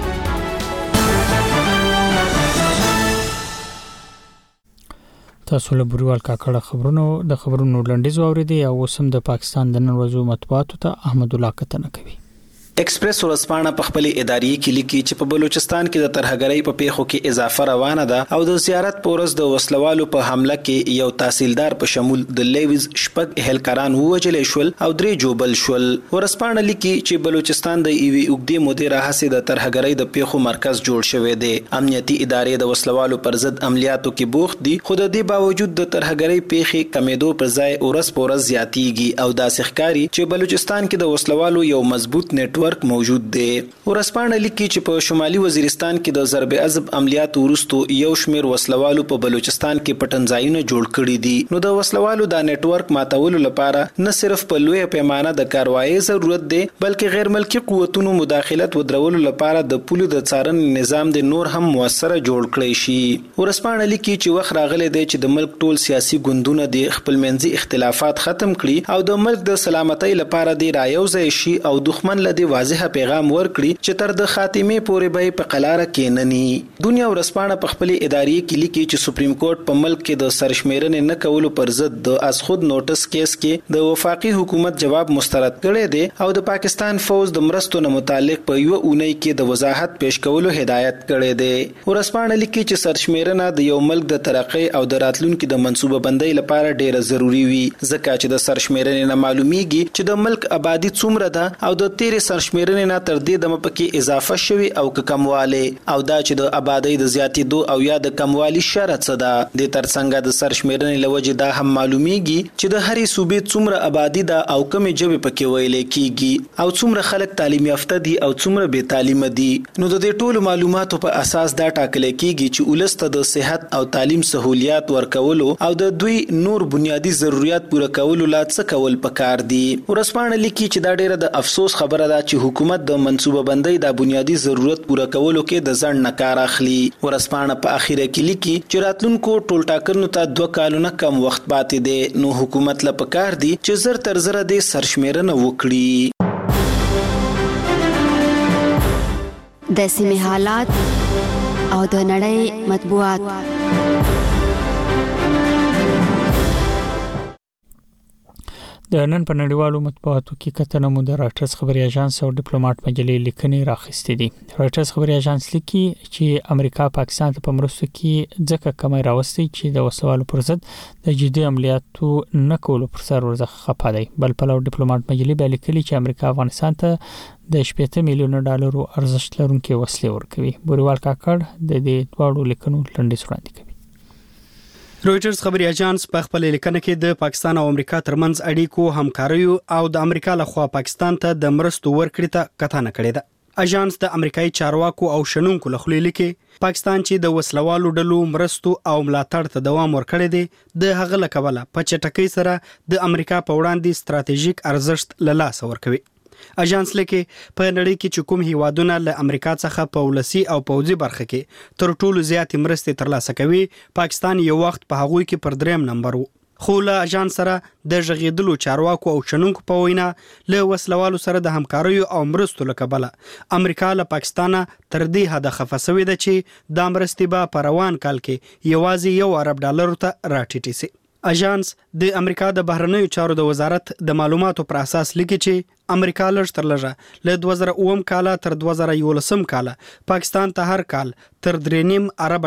H: تاسو له بوروال کاکړ خبرونو لنډیز واوریدي او وسم د پاکستان د نن ورځو مطبوعاتو ته احمد الله کتنه کوي.
C: ایکسپریس ورځپاڼه په خپل اداري کې لیکي چې په بلوچستان کې د ترهګرۍ په پیښو کې اضافه روانه ده او د زیارت پورس د وسلوالو په حمله کې یو تحصیلدار په شمول د لیویز شپږ هلکران ووجل شول او 3 جوبل شول. ورځپاڼه لیکي چې بلوچستان د ایوي اوګدي مدیر راهسي د ترهګرۍ د پیښو مرکز جوړ شوی دی. امنیتي ادارې د وسلوالو پر ضد عملیاتو کې بوخت دي خو د دې باوجود د ترهګرۍ پیښې کمیدو پر ځای اورس پورس زیاتیږي او داسې ښکاري چې بلوچستان کې د وسلوالو یو مضبوط نت ورک موجود دی. ورځپاڼه لیکي چې په شمالي وزیرستان کې د ضرب عضب عملیات ورستو یو شمیر وسلوالو په بلوچستان کې پټنځایونه جوړ کړي دي. نو د وسلوالو د نت ورک ماتولو لپاره نه صرف په لوی پیمانه د کاروایی ضرورت دی بلکې غیر ملکی قوتونو مداخلت ودرولو لپاره د پولیو د څارنې نظام د نور هم موثر جوړ کړی شي. ورځپاڼه لیکي چې وخت راغلی دی چې د ملک ټول سیاسي ګوندونه د خپل منځي اختلافات ختم کړي او د ملک د سلامتۍ لپاره د رایوځای شي او دښمن له د واضح پیغام ورکړي چې تر د خاتمه پورې به په قلاره کې نني. دنیا ورځپاڼه په خپل اداري کې لیکي چې سپریم کورټ په ملک کې د سرشمیرنې نه کولو پر ضد د از خود نوټس کیس کې د وفاقي حکومت جواب مسترد کړی دی او د پاکستان فوج د مرستو نه متعلق په یو اونۍ کې د وضاحت پیش کولو هدایت کړی دی. ورځپاڼه لیکي چې سرشمیرنه د یو ملک د ترقۍ او د راتلونکو د منصوبه بندۍ لپاره ډیره ضروری وي ځکه چې د سرشمیرنې نه معلومیږي چې د ملک آبادی څومره ده او د تیر سرشمیرنې نه تر دې دمه پکې اضافه شوی او کمواله او دا چې د آبادی د زیاتېدو او یا د کموالي شرط څه ده. د ترڅنګ د سرشمیرنې لوجه دا هم معلومیږي چې د هرې صوبې څومره آبادی ده او کومې ژبې پکې ویل کیږي او څومره خلک تعلیم یافته دي او څومره بې تعلیم دي. نو د دې ټولو معلوماتو په اساس دا ټاکل کیږي چې ولسته د صحت او تعلیم سہولیات ورکولو او د دوی نور بنیادی ضرورت پوره کولو لا څه کول پکار دي. ورځپاڼه لیکي چې دا ډیره د افسوس خبره ده چې چې حکومت د منصوبه بندۍ د بنیادی ضرورت پوره کولو کې د ځان نه کار اخلي. ورسپانه په اخیره کې لیکي چې راتلونکو ټولټاکنو ته 2 کالونه کم وخت پاتې دی، نو حکومت له پکار دی چې زر تر زره د سرشمیرنه وکړي.
D: د سیمې حالات او د نړۍ مطبوعات.
H: د نن په نړیوالو مطبوعاتو کې کتنه مو د راټرز خبري اژانس او ډیپلوماټ مجلې لیکنې راخستې دي. راټرز خبري اژانس لیکي چې امریکا پاکستان ته په مرستو کې ځکه کمی راوستي چې د وسوالو پر ضد د جدي عملیاتو نه کولو پر سر ورځ خپه دی. بل په لور ډیپلوماټ مجلې بیا لیکلي چې امریکا افغانستان ته د 8 میلیون ډالرو ارزښت لرونکي وسلې ورکوي. بوريوال کاکړ د دې دوړو لیکنو لنډیز وړاندې کوي.
A: رويټرز خبري اژانس په خپل لیکنه کې د پاکستان او امریکا ترمنځ اړیکو همکاریو او د امریکا لخوا پاکستان ته د مرستو ورکړې ته کتنه کړې ده. اژانس د امریکایي چارواکو او شنونکو لخوا لیکي پاکستان چې د وسلوالو ډلو مرستو او ملاتړ ته دوام ورکړی دی د هغه لکوله په چټکۍ سره د امریکا په وړاندې ستراتیژیک ارزښت له لاسه ورکوي. اژانس لیکي په نړۍ کې چې کوم هیوادونه له امریکا څخه په ولسی او پوځي برخه کې تر ټولو زیات مرستې ترلاسه کوي، پاکستان یو وخت په هغوی کې پر 3م نمبر وو. خو له اژانس سره د ژغېدلو چارواکو او شنونکو په وینا له وسلوالو سره د همکاریو او مرستو لکبله امریکا له پاکستان تر دې حد خفه شوې ده چې د مرستې به په روان کال کې یوازې $1 ارب ته راټیټې شي. اژانس د امریکا د بهرنیو چارو د وزارت د معلوماتو پر اساس لیکي چې امریکا لږ تر لږه له 2009 کال تر 2011 کال پاکستان ته هر کال تر $3.5 ارب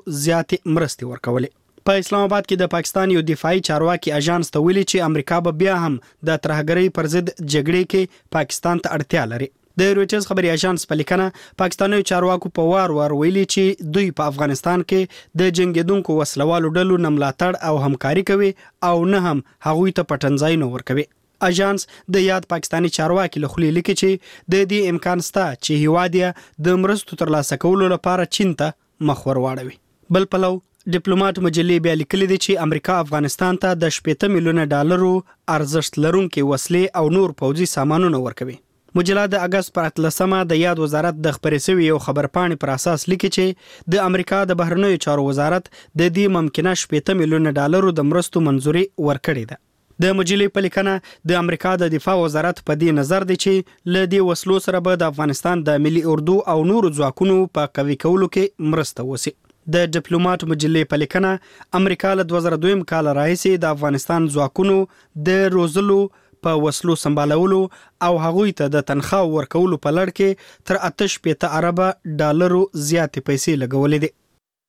A: زیاتې مرستې ورکولې. په اسلام آباد کې د پاکستان یو دفاعي چارواکي اژانس ته ویلي چې امریکا به بیا هم د ترهګرۍ پر ضد جګړې کې پاکستان ته اړتیا لري. د رويټرز خبري اژانس په لیکنه پاکستاني چارواکو په وار ویلي چې دوی په افغانستان کې د جنگیدونکو وسلوالو ډلو نه ملاتړ او همکاري کوي او نه هم هغوی ته پټنځای نه ورکوي. اژانس د یاد پاکستاني چارواکي له خولې لیکي چې د دې امکان شته چې هیواد یې د مرستو ترلاسه کولو لپاره چین ته مخ ور واړوي. بل پلو ډیپلوماټ مجلې بیا لیکلي دي چې امریکا افغانستان ته د 8 میلیون ډالرو ارزښت لرونکي وسلې او نور پوځي سامانونه ورکوي. مجله د اگست پر 13 د یاد وزارت د خبرې شوی یو خبرپاڼې پر اساس لیکي چې د امریکا د بهرنیو چارو وزارت د دې ممکنه 8 میلیون ډالرو د مرستو منزوري ورکړې ده. د مجلې په لیکنه د امریکا د دفاع وزارت په دې نظر دی چې له دې وسلو سره به د افغانستان د ملي اردو او نورو ځواکونو په قوي کولو کې مرسته وشي. د ډیپلوماټ مجلې په لیکنه امریکا له 2002 کال راهیسې د افغانستان ځواکونو د روزلو په وسلو سمبالولو او هغوی ته د تنخواه ورکولو په لړ کې تر 8 ارب زیاتې پیسې لګولې دي.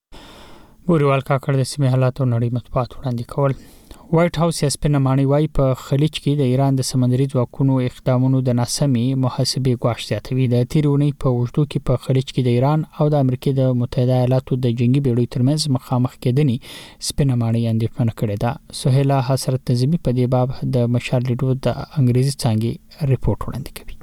H: بوريوال کاکړ د سیمې حالات او نړۍ مطبوعات وړاندې کول. وایټ هاوس یې سپینه ماڼۍ وايي په خلیج کې د ایران د سمندري ځواکونو اقدامونو د ناسمي محاسبې ګواښ زیاتوي. د تیرونی په وژدو کې په خلیج کې د ایران او د امریکا د متحده ایالاتو د جنگي بیړیو ترمنځ مخامخ کېدنې سپینه ماڼۍ اندېښمنه کړې ده. سهیلا حسرت نظمی په دې باب د مشال لیډو د انګریزي څانګې ریپورت وړاندې کوي.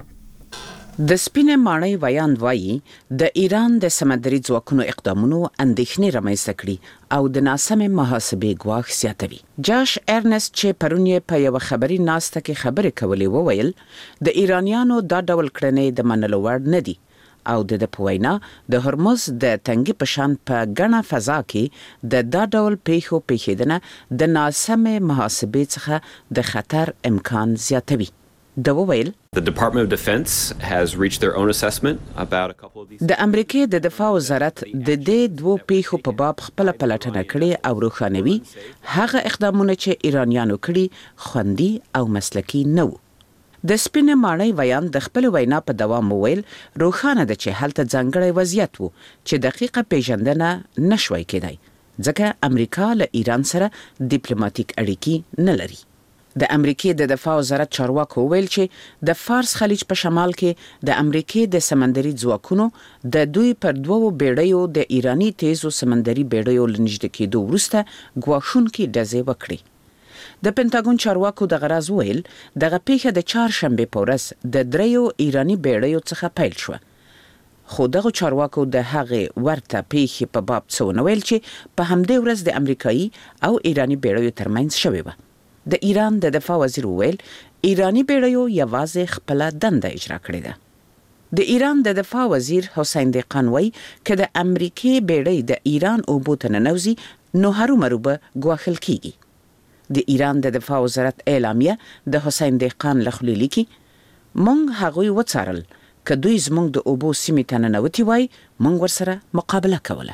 O: د سپینه ماڼۍ ویاند وایي د ایران د سمندري ځواکونو اقدامونو اندېښنې رامنځته کړي او د ناسمې محاسبې ګواښ زیاتوي. جاش ارنست چې پرون یې په یو خبري ناسته کې خبرې کولې وویل د ایرانیانو دا ډول کړنې د منلو وړ نه دي او د په وینا د هرمز د تنګي په شان په ګڼه فضا کې د دا ډول پیښو پیښیدنه د ناسمې محاسبې څخه د خطر امکان زیاتوي. د وویل
F: The Department of Defense has reached their own assessment about a couple of these.
O: د امریکای د دفاع وزارت د دې دوه پیښو په باب خپل پلټنه کړې او روښانوي هغه اقدامونه چې ایرانیانو کړي خوندي او مسلکي نه وو. د سپینه ماڼۍ ویان د خپل وینا په دوام وویل روښانه ده چې هلته ځانګړی وضعیت وو چې دقیقه پیژندنه نشوي کېدای ځکه امریکا له ایران سره ډیپلوماټیک اړیکې نه لري. د امریکای د دفاع وزارت چارواکو ویل چې د فارس خلیج په شمال کې د امریکای د سمندري ځواکونو د دوی پر دوو بیړیو د ایرانی تیزو سمندري بیړیو لنږدې کېدو وروسته ګواښونکي ډزې وکړې. د پینټاګون چارواکو د غراز ویل دغه پیښه د چهارشنبه په ورځ د دریو ایرانی بیړیو څخه پیل شوه. خو دغه چارواکو د هغې ورته پیښې په باب څه ونه ویل چې په همدې ورځ د امریکایي او ایرانی بیړیو ترمنځ شوې وه. د ایران د دفاع وزیر ویل ایرانی بیړیو یوازې خپل دنده اجرا کړې ده. د ایران د دفاع وزیر حسین دهقان وایي چې د امریکای بیړۍ د ایران اوبو ته ننوځي نو هرومرو به ګواښل کیږي. د ایران د دفاع وزارت اعلامیه د حسین دهقان لخوا لیکي مونږ هغوی وڅارل که دوی زمونږ د اوبو سیمې ته ننوتي وای مونږ ورسره مقابله کوله.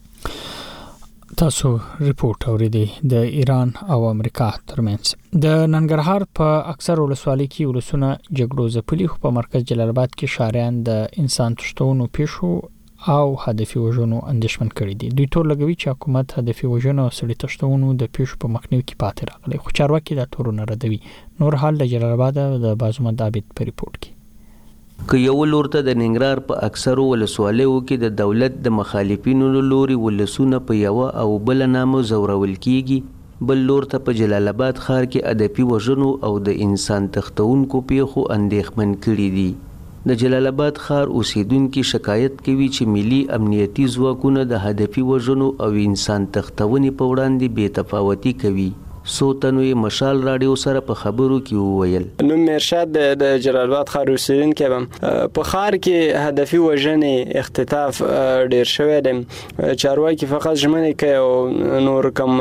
H: تاسو ریپورت اوریدي د ایران او امریکا ترمنځ د ننګرهار په اکثر ولسوالۍ کې ولسونه جګړو ځپلي خو په مرکز جلال آباد کې شاریان د انسان تشتونو پیښو او هدفي وژنو اندېښمن کړي دي. دوی ټول لګوي چې حکومت هدفي وژنو او سړي تشتونو د پیښو په مخنیوي کې پاتې راغلی خو چارواکي دا تورونه ردوي. نور حال د جلال آباد د بازمحمد عابد په ریپورت کې.
G: که یو لورته د ننګرهار په اکثرو ولسوالیو کې د دولت د مخالفینو لوري ولسونه په یو او بل نامه زورول کیږي، بل لورته په جلال آباد ښار کې هدفي وژنو او د انسان تښتونکو پیښو اندېښمن کړي دي. د جلال آباد ښار اوسیدونکو شکایت کوي چې ملي امنیتي ځواکونه د هدفي وژنو او انسان تښتونې په وړاندې بې تفاوتي کوي. سوتنوی مشال رادیو سره په خبرو کې وویل
J: نوم مرشد د جلال آباد ښار اوسیدونکی یم. په ښار کې هدفي وژنې اختطاف ډیر شوی دی. چارواکي فقط ژمنې کوي او نور کوم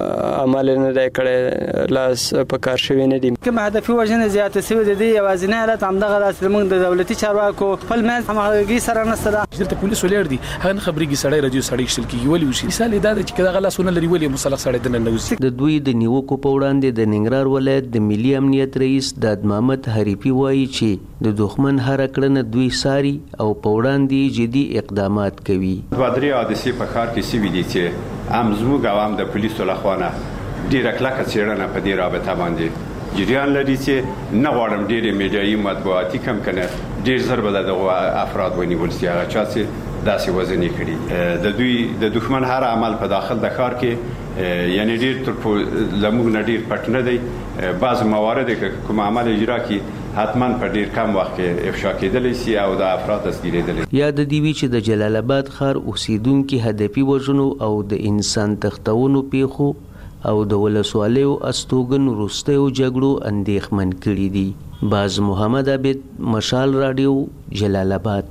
J: عمل نه دی کړی، لاس په کار شوی نه دی.
K: کوم هدفي وژنې زیاته شوې د دې یوازینی حالت همدغه داسې موږ د دولتي چارواکو خپل منځ همغږي سره نشته ده.
E: دلته پولیس ولر دي هغه خبرېږي سړی راځي سړی شل کیږي ولی وشي مثال دا چې کله غلاسونه لري ولی مصالح سړی د ننوځي.
G: د دوی د نیوکو په وړاندې د ننګرهار ولایت د ملي امنیت رئیس داد محمد حریفي وایي چې د دښمن هر کړنه دوی ساري او په وړاندې جدي اقدامات کوي.
L: دوه درې حادثې په ښار کې شوي دي چې هم زموږ او هم د پولیسو لخوا نه ډېره کلکه څېړنه په دې رابطه باندې جریان لري چې نه غواړم ډېرې میډیایي مطبوعاتي کم کنه ډېر زر به د دغو افراد ونیول شي هغه چا چې داسې وزنې کړي. د دوی د دښمن هر عمل په داخل د ښار کې یعنی ډیر تر لموږ نه ډیر پټ نه دی. بعض موارد کې کوم عمل اجرا کی حتما په ډیر کم وخت کې افشا کېدلی شي او د افراد تسکیریدلی.
G: یا د دیوی چې د جلال آباد ښار اوسیدونکو هدفي وژنو او د انسان تښتونو پیښو او د ولسوالیو استوګن وروستیو جګړو اندېښمن کړي دي. باز محمد عابد مشال رادیو جلال آباد.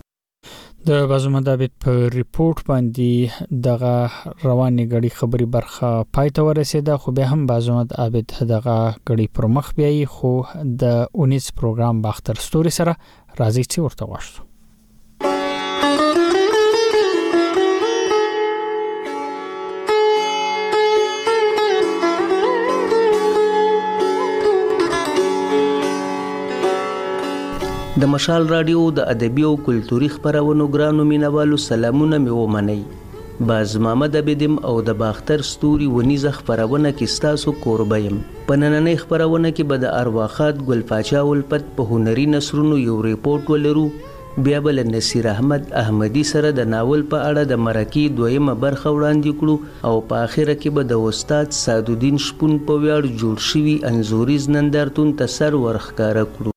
H: د بازمحمد عابد په ریپورت باندې دغه رواني غړي خبري برخه پای ته ورسېده خو به هم بازمحمد عابد دغه غړي پر مخ بیاي خو د 19 پروګرام باختر ستوري سره راځي چې ورته واشو.
G: د مشال رادیو د ادبي او کلتوري خبرونو ګرانو مینوالو سلامونه مې ومنئ. باز محمد عابدم او د باختر ستوري ونیزه خبرونه کې ستاسو کوربه یم. په نننۍ خبرونه کې به د ارواخات ګل پاچا ولپت په هنري نثرونو یو ریپورت ولرو، بیا به له نصیر احمد احمدي سره د ناول په اړه د مرکې دویمه برخه وړاندې کړو او په آخره کې به د استاد سعدالدین شپون په ویاړ جوړ شوي انځوریز نندارتون ته سر ورښکاره کړو.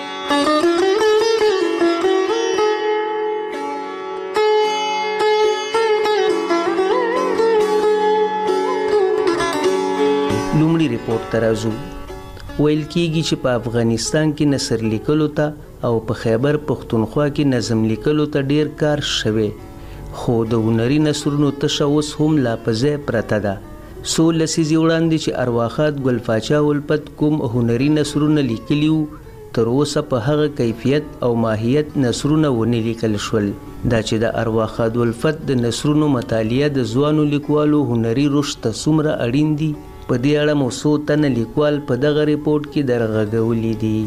G: لومړی ریپورت ته راځو. ویل کېږي چې په افغانستان کې نثر لیکلو ته او په خیبر پښتونخوا کې نظم لیکلو ته ډیر کار شوی، خو د هنري نثرونو تشه اوس هم لا په ځای پرته ده. څو لسیزې وړاندې چې ارواخات ګل پاچا ولپت کوم هنري نثرونه لیکلي وو تر اوسه په هغه کیفیت او ماهیت نثرونه ونه لیکل شول. دا چې د ارواخات ولپت د نثرونو مطالعه د ځوانو لیکوالو هنري رشد ته څومره اړین دي په دې اړه مو څو تنه لیکوال په دغه ریپورت کې درغږولي دي.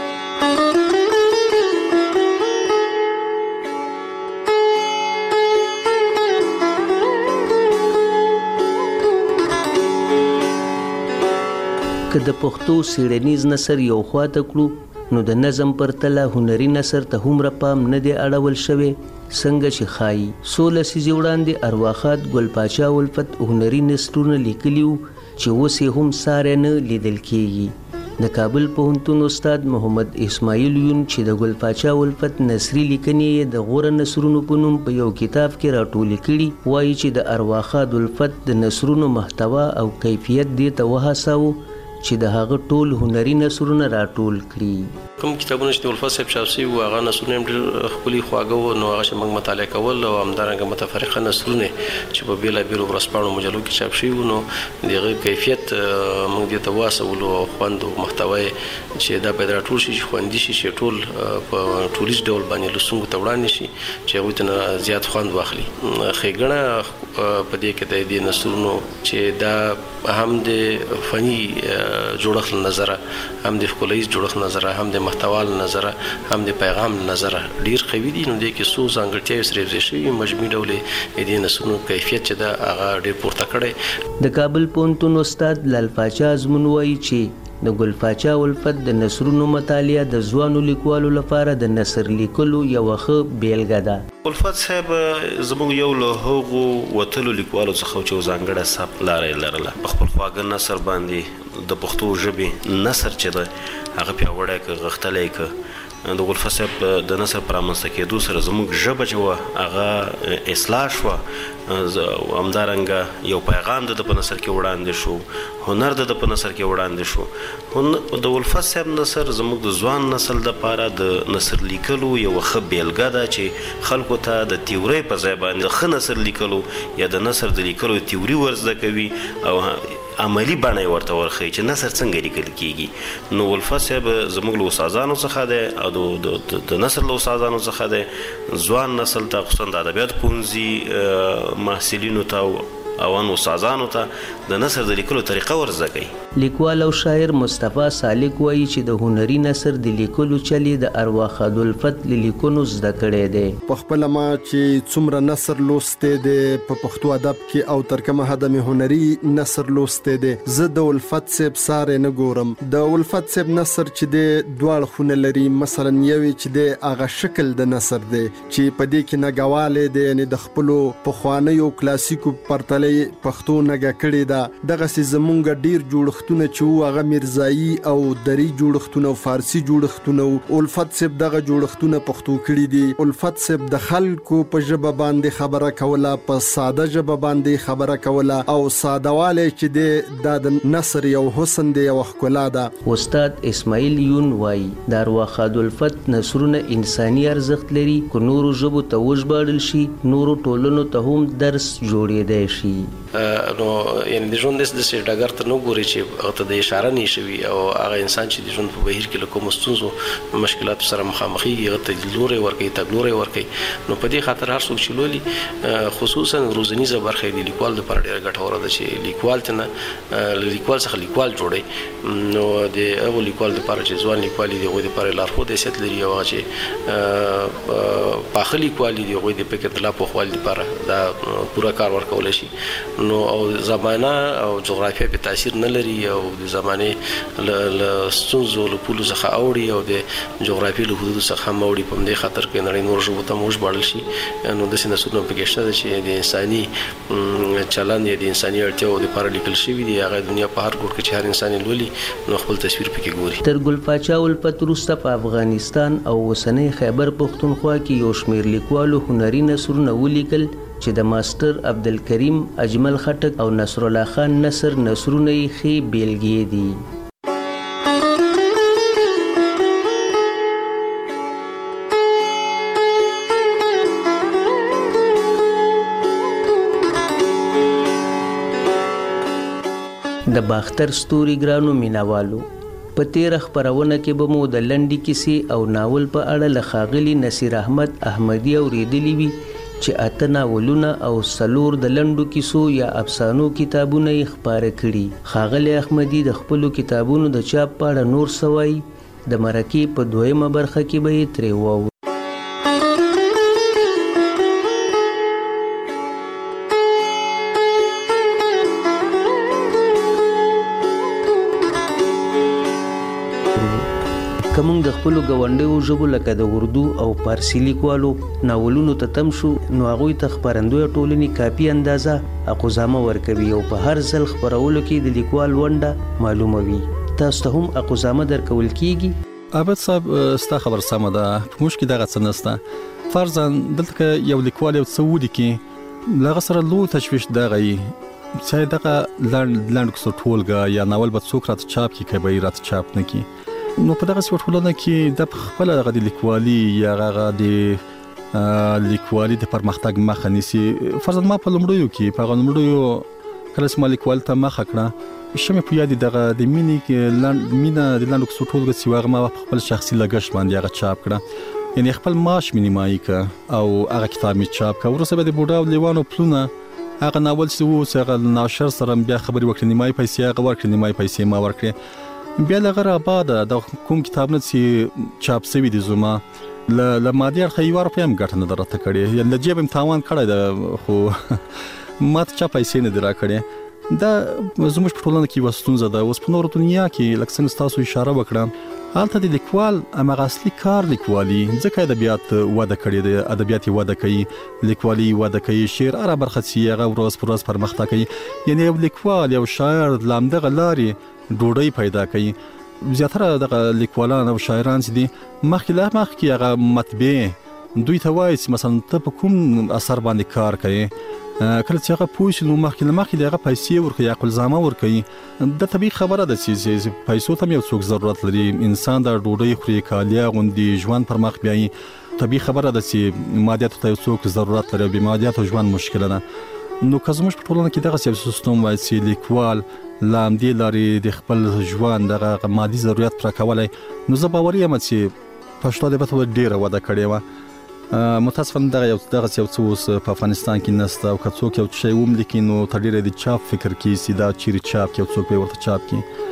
G: که د پښتو څېړنیز نثر یو خواته کړو نو د نظم پر تله هنري نثر ته هومره پام نه دی اړول شوی څنګه چې ښایي. څو لسیزې وړاندې ارواخات ګل پاچا ولپت هنري نثرونه لیکلي وو چې اوس یې هم ساری نه لیدل کېږي. د کابل پوهنتون استاد محمد اسماعیل یون چې د ګل پاچا ولپت نثري لیکنې یې د غوره نثرونو په نوم په یو کتاب کې راټولې کړي، وایي چې د ارواخات ولپت د نثرونو محتوا او کیفیت دې ته وهڅاوه چې د هغه ټول هنري نثرونه راټول کړي.
B: کوم کتابونه چې ولفت صاحب شاوسي او هغه نثرونه ډېر خپلې خواږه نو هغه چې موږ مطالعه کول او همدارنګه متفرقه نثرونه چې په بیلابیلو ورځپاڼو مجلو کې چاپ شوي نو دغه کیفیت موږ دې ته واسولو او خوند او محتوی چې دا پیدا ټول شي خوندي شي چې ټول په ټولیز ډول باندې لسونګو ته وړاندې شي چې هغوی ته زیات خوند واخلي. ښېګڼه په دې کې د دې نثرونو چې دا هم د فني جوړښت له نظره هم د ښکلیز جوړښت نظره هم د محتوا له نظره هم د پیغام له نظره ډیر قوي دي. نو د کې څو ځانګړتیاوې سره یوځای شوي مجموعي ډول د دې نثرونو کیفیت چې دا هغه ډیر پورته کړی.
G: د کابل پوهنتون استاد لال پاچا ازمون وایي چې د ګل پاچا ولفت د نثرونو مطالعه د ځوانو لیکوالو لپاره د نثر لیکلو یوه ښه بیلګه ده.
I: ولفت صاحب زموږ یو له هغو وتلو لیکوالو څخه چې ځانګړې سب لاره یې لرله په خپل خواږه نثر باندې د پښتو ژبې نثر چې ده هغه پیاوړی که غښتلی که د ولفت صاحب د نثر په رامنځته کېدو سره زموږ ژبه چې وه هغه اصلاح شوه. همدارنګه یو پیغام د په نثر کې وړاندې شو، هنر د په نثر کې وړاندې شو. د ولفت صاحب نثر زموږ د ځوان نسل دپاره د نثر لیکلو یوه ښه بیلګه ده چې خلکو ته د تیورۍ په ځای باندې ښه نثر لیکلو یا د نثر د لیکلو تیوري ورزده کوي او عملی بڼه یې ورته ورښیي چې نثر څنګه لیکل کېږي. نو ولفت صاحب زموږ له استادانو څخه دی او د نثر له استادانو څخه دی. ځوان نسل ته خصوصا د ادبیاتو پوهنځي محصلینو ته او ان استادانو ته د نثر د لیکلو طریقه ورزده کوي.
G: لیکوال او شاعر مصطفی سالک وایي چې د هنري نثر د لیکلو چلی د ارواح الفت لیکونو زده کړی دی.
M: په خپل ما چې څومره نثر لوستې دی په پښتو ادب کې او تر کومه حد مې هنري نثر لوستې دی. زه د ولفت صاحب سارې نه ګورم. د ولفت صاحب نثر چې دی دواړه خونه لري. مثلا یوې چې دی هغه شکل د نثر دی چې په دې کې نګوالی دی یعنې د خپلو پخوانیو کلاسیکو پرتله پښتو نګه کړې ده. دغسې زمونږ ډیر جوړښتونه چې وو هغه میرزایي او دري جوړښتونه او فارسي جوړښتونه وو. ولفت صاحب دغه جوړښتونه پښتو کړي دي. ولفت صاحب د خلکو په ژبه باندې خبره کوله، په ساده ژبه باندې خبره کوله او سادهوالی چې دی دا د نثر یو حسن دی یو ښکلا ده.
G: استاد اسماعیل یون وایي د ارواح الفت نثرونه انساني ارزښت لري. که نورو ژبو ته وژباړل شي نورو ټولنو ته هم درس جوړېدی شي.
B: نو یعنی د ژوند داسې ډګر ته نه ګوري چې هغه ته د اشاره نه شوي او هغه انسان چې د ژوند په بهیر کې له کومو ستونزو مشکلاتو سره مخامخېږي هغه ته لیدلوری ورکوي تګلوری ورکوي. نو په دې خاطر هر څوک چې لولي خصوصا روزنیزه برخه د لیکوال دپاره ډېره ګټوره ده چې لیکوال ته نه له لیکوال څخه لیکوال جوړوي. نو د هغو لیکوال دپاره چې ځوان لیکوال دي د هغوی دپاره لارښود حیثیت لري او هغه چې پاخه لیکوال دي د هغوی د فکر د لا پوخوالي دپاره دا پوره کار ورکولی شي. نو او زمانه او جغرافیه په تاثیر نه لري او د زمانه له ستونزو له پولو څخه اوړي او د جغرافیې له حدودو څخه هم اوړي. په همدې خاطر کې نړۍ نور ژبو ته وژباړل شي. نو داسې نثرونه پکې شته چې د انساني چلند یا د انساني اړتیاوو دپاره لیکل شوي دي. هغه دنیا په هر ګوټ کې چې هر انسان یې لولي نو خپل تصویر پکې ګوري.
G: تر ګل پاچا ولفت وروسته په افغانستان او اوسنی خیبر پښتونخوا کې یو شمېر لیکوالو هنري نثرونه ولیکل چې د ماستر عبدالکریم اجمل خټک او نصر الله خان نثر نثرونه یې ښې بیلګې دي. د باختر ستوري ګرانو مینوالو په تیره خپرونه کې به مو د لنډې کیسې او ناول په اړه له ښاغلي نصیر احمد احمدي اورېدلي وي چې 8 ناولونه او 4 د لنډو کیسو یا افسانو کتابونه یې خپاره کړي. ښاغلی احمدي د خپلو کتابونو د چاپ په اړه نور څه وایي. د مرکې په 2مه برخه کې به یې ترې واورو. کومنګ د خپل غونډیو ژبو لکه د اردو او فارسی لیکوالو ناولونو ته تم شو نو هغه ته خبرندوی ټولنې کافي اندازه اقوزامه ورکوي او په هر ځل خبرولو کې د لیکوال ونده معلوموي. تاسو ته هم اقوزامه درکول کیږي.
N: عابد صاحب ستا خبر سمه ده. په مشکل دغه څه نسته. فرضاً دلته یو لیکوال یو څه ولیکي لغه سره لوی تشویش دغه چې دغه لاند کسو ټولګه یا ناول به څوک راته چاپ کی کوي راته چاپ نه کی نو په دغه ټولنه کې د خپل د لیکوالي یا د لیکوالي د پرمختګ مخه نیسي. فرضاً ما په لومړیو کې په لومړیو کله چې ما لیکوال ته مخه کړه شمه په یاد دغه د مینا د لاند کسو ټولګه چې واغه ما خپل شخصي لګښت باندې هغه چاپ کړه یعنی خپل معاش مینیمای کا او هغه کتاب می چاپ کا ورسره به د بوډا او لیوانو پلونه هغه ناول چې وو چې هغه ناشر سره بیا خبري وکړي نیمای پیسې هغه ورکړي نیمای پیسې ما ورکړي بیا لغه آباد د کوم کتاب نه چې چاپ شوی دي زما ل مادي خیوار په هم ګټنه درته کړي یا لجیب امتحان کړی دا خو مات چا پیسې نه درا کړي دا زموږ په ټولنه کې وستونزه ده. اوس په نور دنیا کې لکه څنګه تاسو اشاره وکړه حالت د لیکوال امغه اصلي کار لیکوالي ځکه ادبیات وده کړی دی ادبیات وده کوي لیکوالي وده کوي شعر اره برخصي هغه ورځ پر ورځ پرمختګ کوي یعنی یو لیکوال یو شاعر لامدغه لاري ډوډۍ پیدا کوي. زیاتره د لیکوالان او شاعران چې دي مخکې هغه مطبع دوی ته وایي چې مثلا ته په کوم اثر باندې کار کوي کله چې هغه پوښتنه نو مخکې دغه پیسې ورکړي عقل زامه ورکړي د طبيعي خبره ده چې پیسو ته یو څوک ضرورت لري انسان د ډوډۍ خوري کالیا غوندي ژوند پر مخ بیاي طبيعي خبره ده چې مادیات ته یو څوک ضرورت لري به مادیات ژوند مشکل نه نو که زموږ په ټولنه کې دغه سیستم وایي چې لیکوال لامدي لري د خپل ژوند دغه مادي ضرورت پر کولای نو زه باور یم چې پښتو ادبیات ډیره وده کړې و. متاسفانه دغه یو څه په افغانستان کې نسته او که څوک یو شی وملیکي نو تر ډیره د چاپ فکر کې سیدا چیرې چاپ کې څوک به ورته چاپ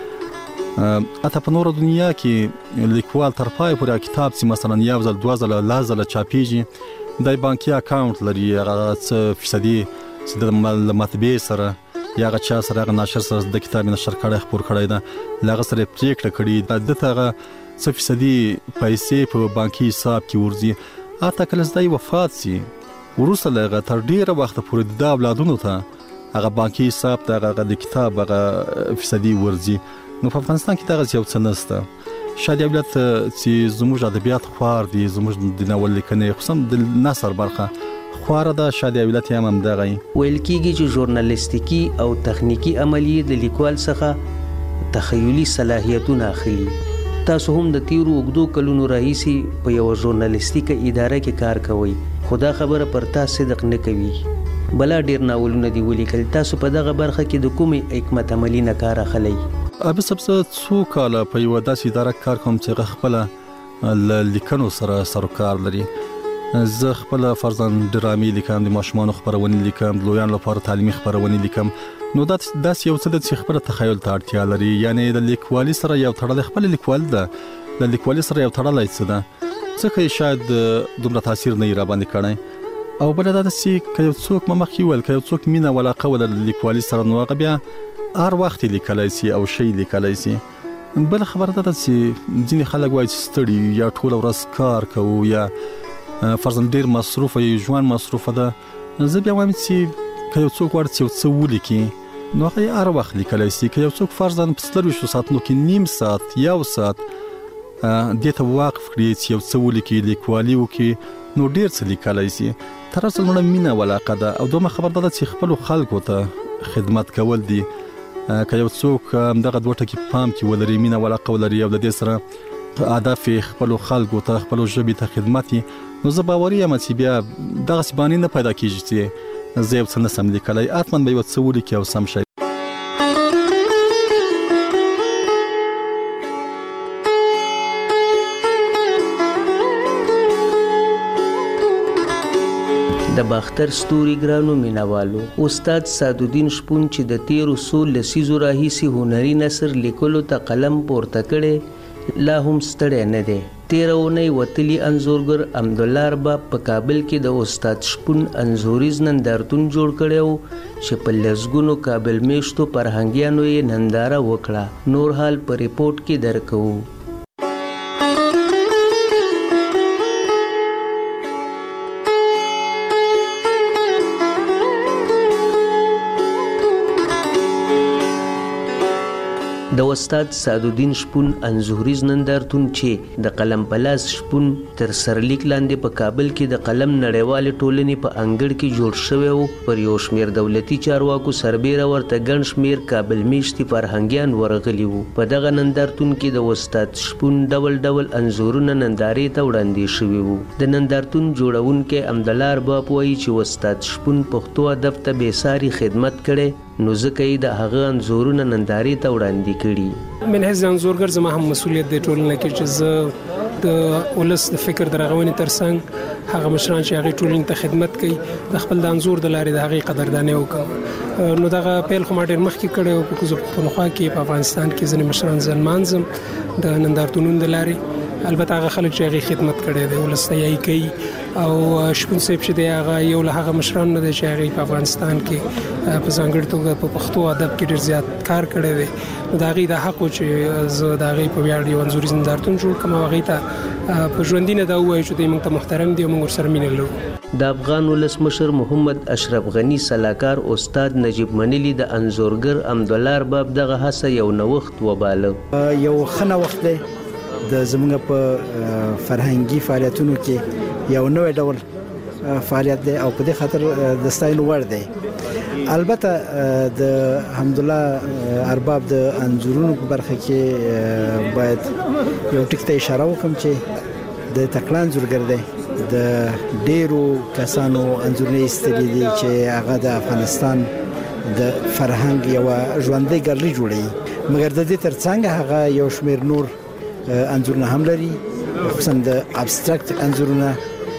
N: کې اته په نور دنیا کې لیکوال تر پای پورې کتاب چې مثلا یو ځل دوه ځله لازم چاپیږي د بانکي اکاونټ لري هغه څه فیصدي چې د مطبع سره یا هغه چا سره هغه ناشر سره د کتاب نشر کړه خبر کړی دا لغه سره پریکړه کړي د هغه څه فیصدي پیسې په بانکي حساب کې ورځي اته کله زدای وفات سي ورسره لغه تر ډیره وخت پورې د اولادونو ته هغه بانکي حساب ته هغه د کتاب هغه فیصدي ورځي نو په افغانستان کې دغه یو څه نسته. شاید دولت چې زموږ ادبیات خوار دي زموږ د ناول لیکنې خصوصا د نثر برخه خواره ده شاید دولت هم دغه
G: ویل کیږي چې ژورنالیستیکي او تخنیکی عملیه د لیکوال څخه تخیلي صلاحیتونه اخلي. تاسو هم د تیرو وګدو کلونو راهیسي په یو ژورنالیستیکه اداره کې کار کوئ خدا خبره پر تاسو صدق نه کوي بلا ډیر ناولونه دی ولیکل تاسو په دغه برخه کې د کومې حکمت عملی نه کار اخلي؟
N: ابه سبزه څو کاله په یو داسې اداره کار کوم چې خپل لیکنو سره سروکار لري. زه خپل فرضاً ډرامي لیکم د ماشومان خبرونه لیکم لویان لپاره تعلیمي خبرونه لیکم نو داس یو څه د خبره تخیل ته اړتیا لري یعنی د لیکوالي سره یو تړل خپل لیکوال ده د لیکوالي سره یو تړل څه ده ځکه شاید دومره تاثیر نه را باندې کړي او بل دا چې کله څوک مخکې ول کله څوک مینا ولا قول د لیکوالي سره نو بیا هر وخت لیکلای شي او شی لیکلای شي. بل خبره ده چې ځینې خلک وایي چې ستړي یا ټول ورځ کار کوي یا فرضاً ډیر مصروف یا ژوند مصروف ده زه بیا وایم چې کله څوک ورته یو څه ولیکي نو هغه هر وخت لیکلای شي که یو څوک فرضاً په 30 ساعتونو کې نیم ساعت یو ساعت دته واقف کړي چې یو څه ولیکي لیکوالي وکي نو ډیر څه لیکلای شي. تر اوسه نو مینه ولاقه ده او دومره خبر ده چې خپل خلکو ته خدمت کول دي که یو څوک دغه دوه ټکي پام کې ولري مینه ولاقه ولري او د دې سره هدف خپل خلکو ته خپل ژبې ته خدمت نو زه باوري یم چې بیا دغه سبانی نه پیدا کیږي چې زه یو څه نه سم لیکلای اتمن به یو څه ولیکي او سم شي.
G: د باختر ستوري ګرانو مینوالو استاد سعدالدین شپون چې د 1300 لسیزو راهیسي هنري نثر لیکلو ته قلم پورته کړي لا هم ستړی نه دی. 13 وتلی انزورګر حمدالله ارباب په کابل کې د استاد شپون انزوریز نندارتون جوړ کړو چې په لسګونو کابل میشتو فرهنګیانو یې ننداره وکړه. نور حال په ریپورت کې درکو. د استاد سعدالدین شپون انځوریز نندارتون چې د قلم پلاس شپون تر سرلیک لاندې په کابل کې د قلم نړیوال ټولنې په انګړ کې جوړ شوی و، پر یو شمیر دولتي چارواکو سربیره ورته ګڼ شمیر کابل میشتي فرهنګیان ورغلي وو. په دغه نندارتون کې د استاد شپون ډول ډول انځورونه نندارې ته وړاندې شوي وو. د نندارتون جوړونکی امدالله ارباب وایي چې استاد شپون پښتو ادب ته بېساري خدمت کړی، نو ځکه یې د هغه انځورونه نندارې ته وړاندې کړي.
P: من حیث انځورګر زما هم مسؤلیت دی ټولنه کې چې زه د ولس د فکر د رغونې ترڅنګ هغه مشران چې هغې ټولنې ته خدمت کوي د خپل د انځور د لارې د هغې قدردانۍ وکړم. نو دغه پیل خو ما ډېر مخکې کړی و په کوزو پښتونخوا کې په افغانستان کې ځینې مشران زه نمانځم د نندارتونونو د لارې. البته هغه خلک چې هغې خدمت کړی دی ولس ته یې کوي، او شپون صاحب چې دی هغه یو له هغه مشران نه دی چې هغې په افغانستان کې په ځانګړې توګه په پښتو ادب کې ډېر زیات کار کړی دی. نو د هغې دا حق و چې زه د هغې په ویاړ یو انځوریز نندارتون جوړ کړم او هغې ته په ژوندي نه دا ووایو چې دوی موږ ته محترم دي او موږ ورسره مینه لرو.
G: د افغان ولسمشر محمد اشرف غني سلاکار استاد نجیب منلی د انځورګر امدالله ارباب دغه هڅه یو نوښت وباله.
R: یو ښه نوښت دی د زموږ په فرهنګي فعالیتونو کې یو نوی ډول فعالیت دی او په دې خاطر د ستاینو وړ دی. البته د حمدالله ارباب د انځورونو په برخه کې باید یو ټک ته اشاره وکړم چې د تکړه انځورګر دی، د ډیرو کسانو انځورونه ایستلي دي چې هغه د افغانستان د فرهنګ یو ژوندۍ ګالري جوړوي، مګر د دې ترڅنګ هغه یو شمیر نور انځورونه هم لري، خصوصا د ابستراکټ انځورونه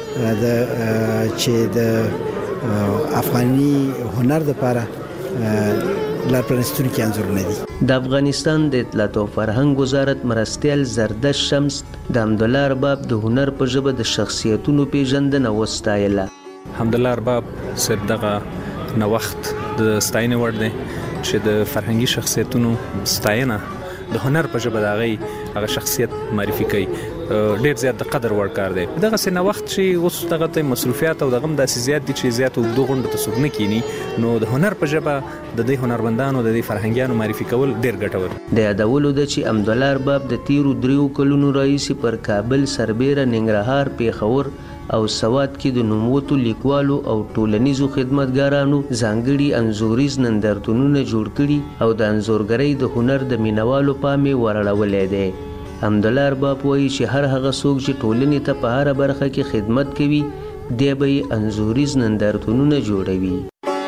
R: چې د افغاني هنر لپاره لارپرانستونکي انځورونه دي.
G: د افغانستان د اطلاعات او فرهنګ وزارت مرستیال زردش شمس د حمدالله ارباب د هنر په ژبه د شخصیتونو پیژندنه وستایله.
S: حمدالله ارباب صاحب دغه نوښت د ستاینې وړ دی چې د فرهنګي شخصیتونو ستاینه د هنر په ژبه د هغه شخصیت معرفي کوي، ډیر زیات د قدر وړ کار دی. دغه سه نوښت چې اوس دغه ته مصروفیات او دغه داسې زیات دي چې زیات اوږدو غونډو ته څوک نه کینی، نو د هنر په ژبه د دې هنرمندانو د دې فرهنګیانو معرفي کول ډیر ګټور.
G: د یادولو ده چې امدالله ارباب د تیرو 3 کلونو راهیسې پر کابل، سربیره، ننګرهار، پیښور او سوات کې د نوموتو لیکوالو او ټولنیزو خدمتګارانو ځانګړي انځوریز نندارتونونه جوړ کړي او د انځورګرۍ د هنر د مینوالو پام یې ورړولی دی. حمدالله ارباب وایي چې هر هغه څوک چې ټولنې ته په هره برخه کې خدمت کوي دی به یې انځوریز نندارتونونه جوړوي.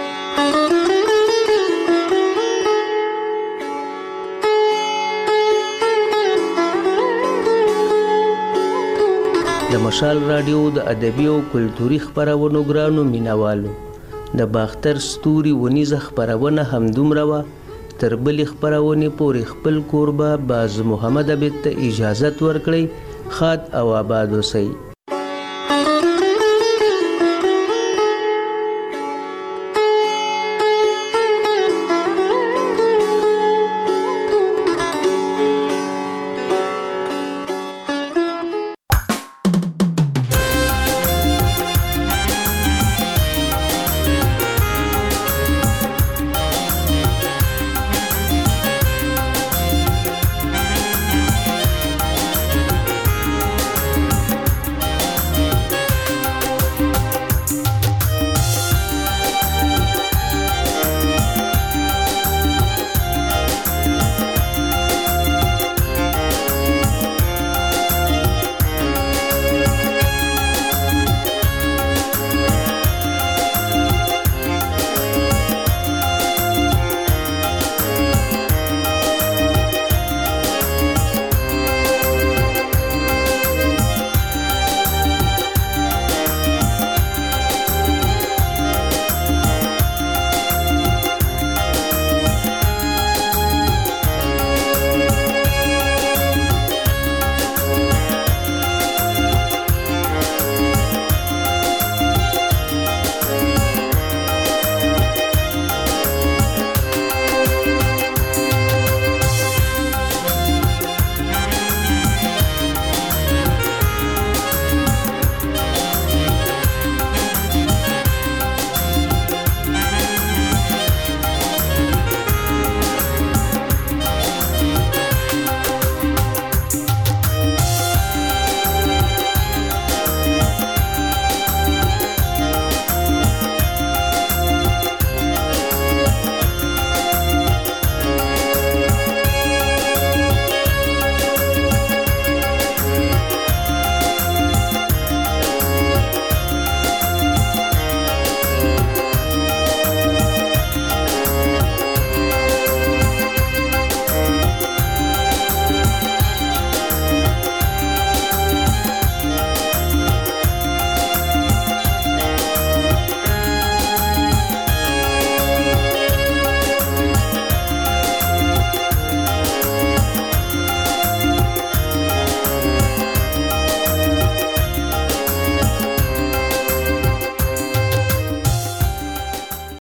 G: د مشال رادیو د ادبي او کلتوري خپرونو ګرانو مینوالو، د باختر ستوري ونیزه خپرونه همدومره وه. تر بلې خپرونې پورې خپل کوربه باز محمد عبید ته اجازت ورکړئ. ښاد او آباد اوسئ.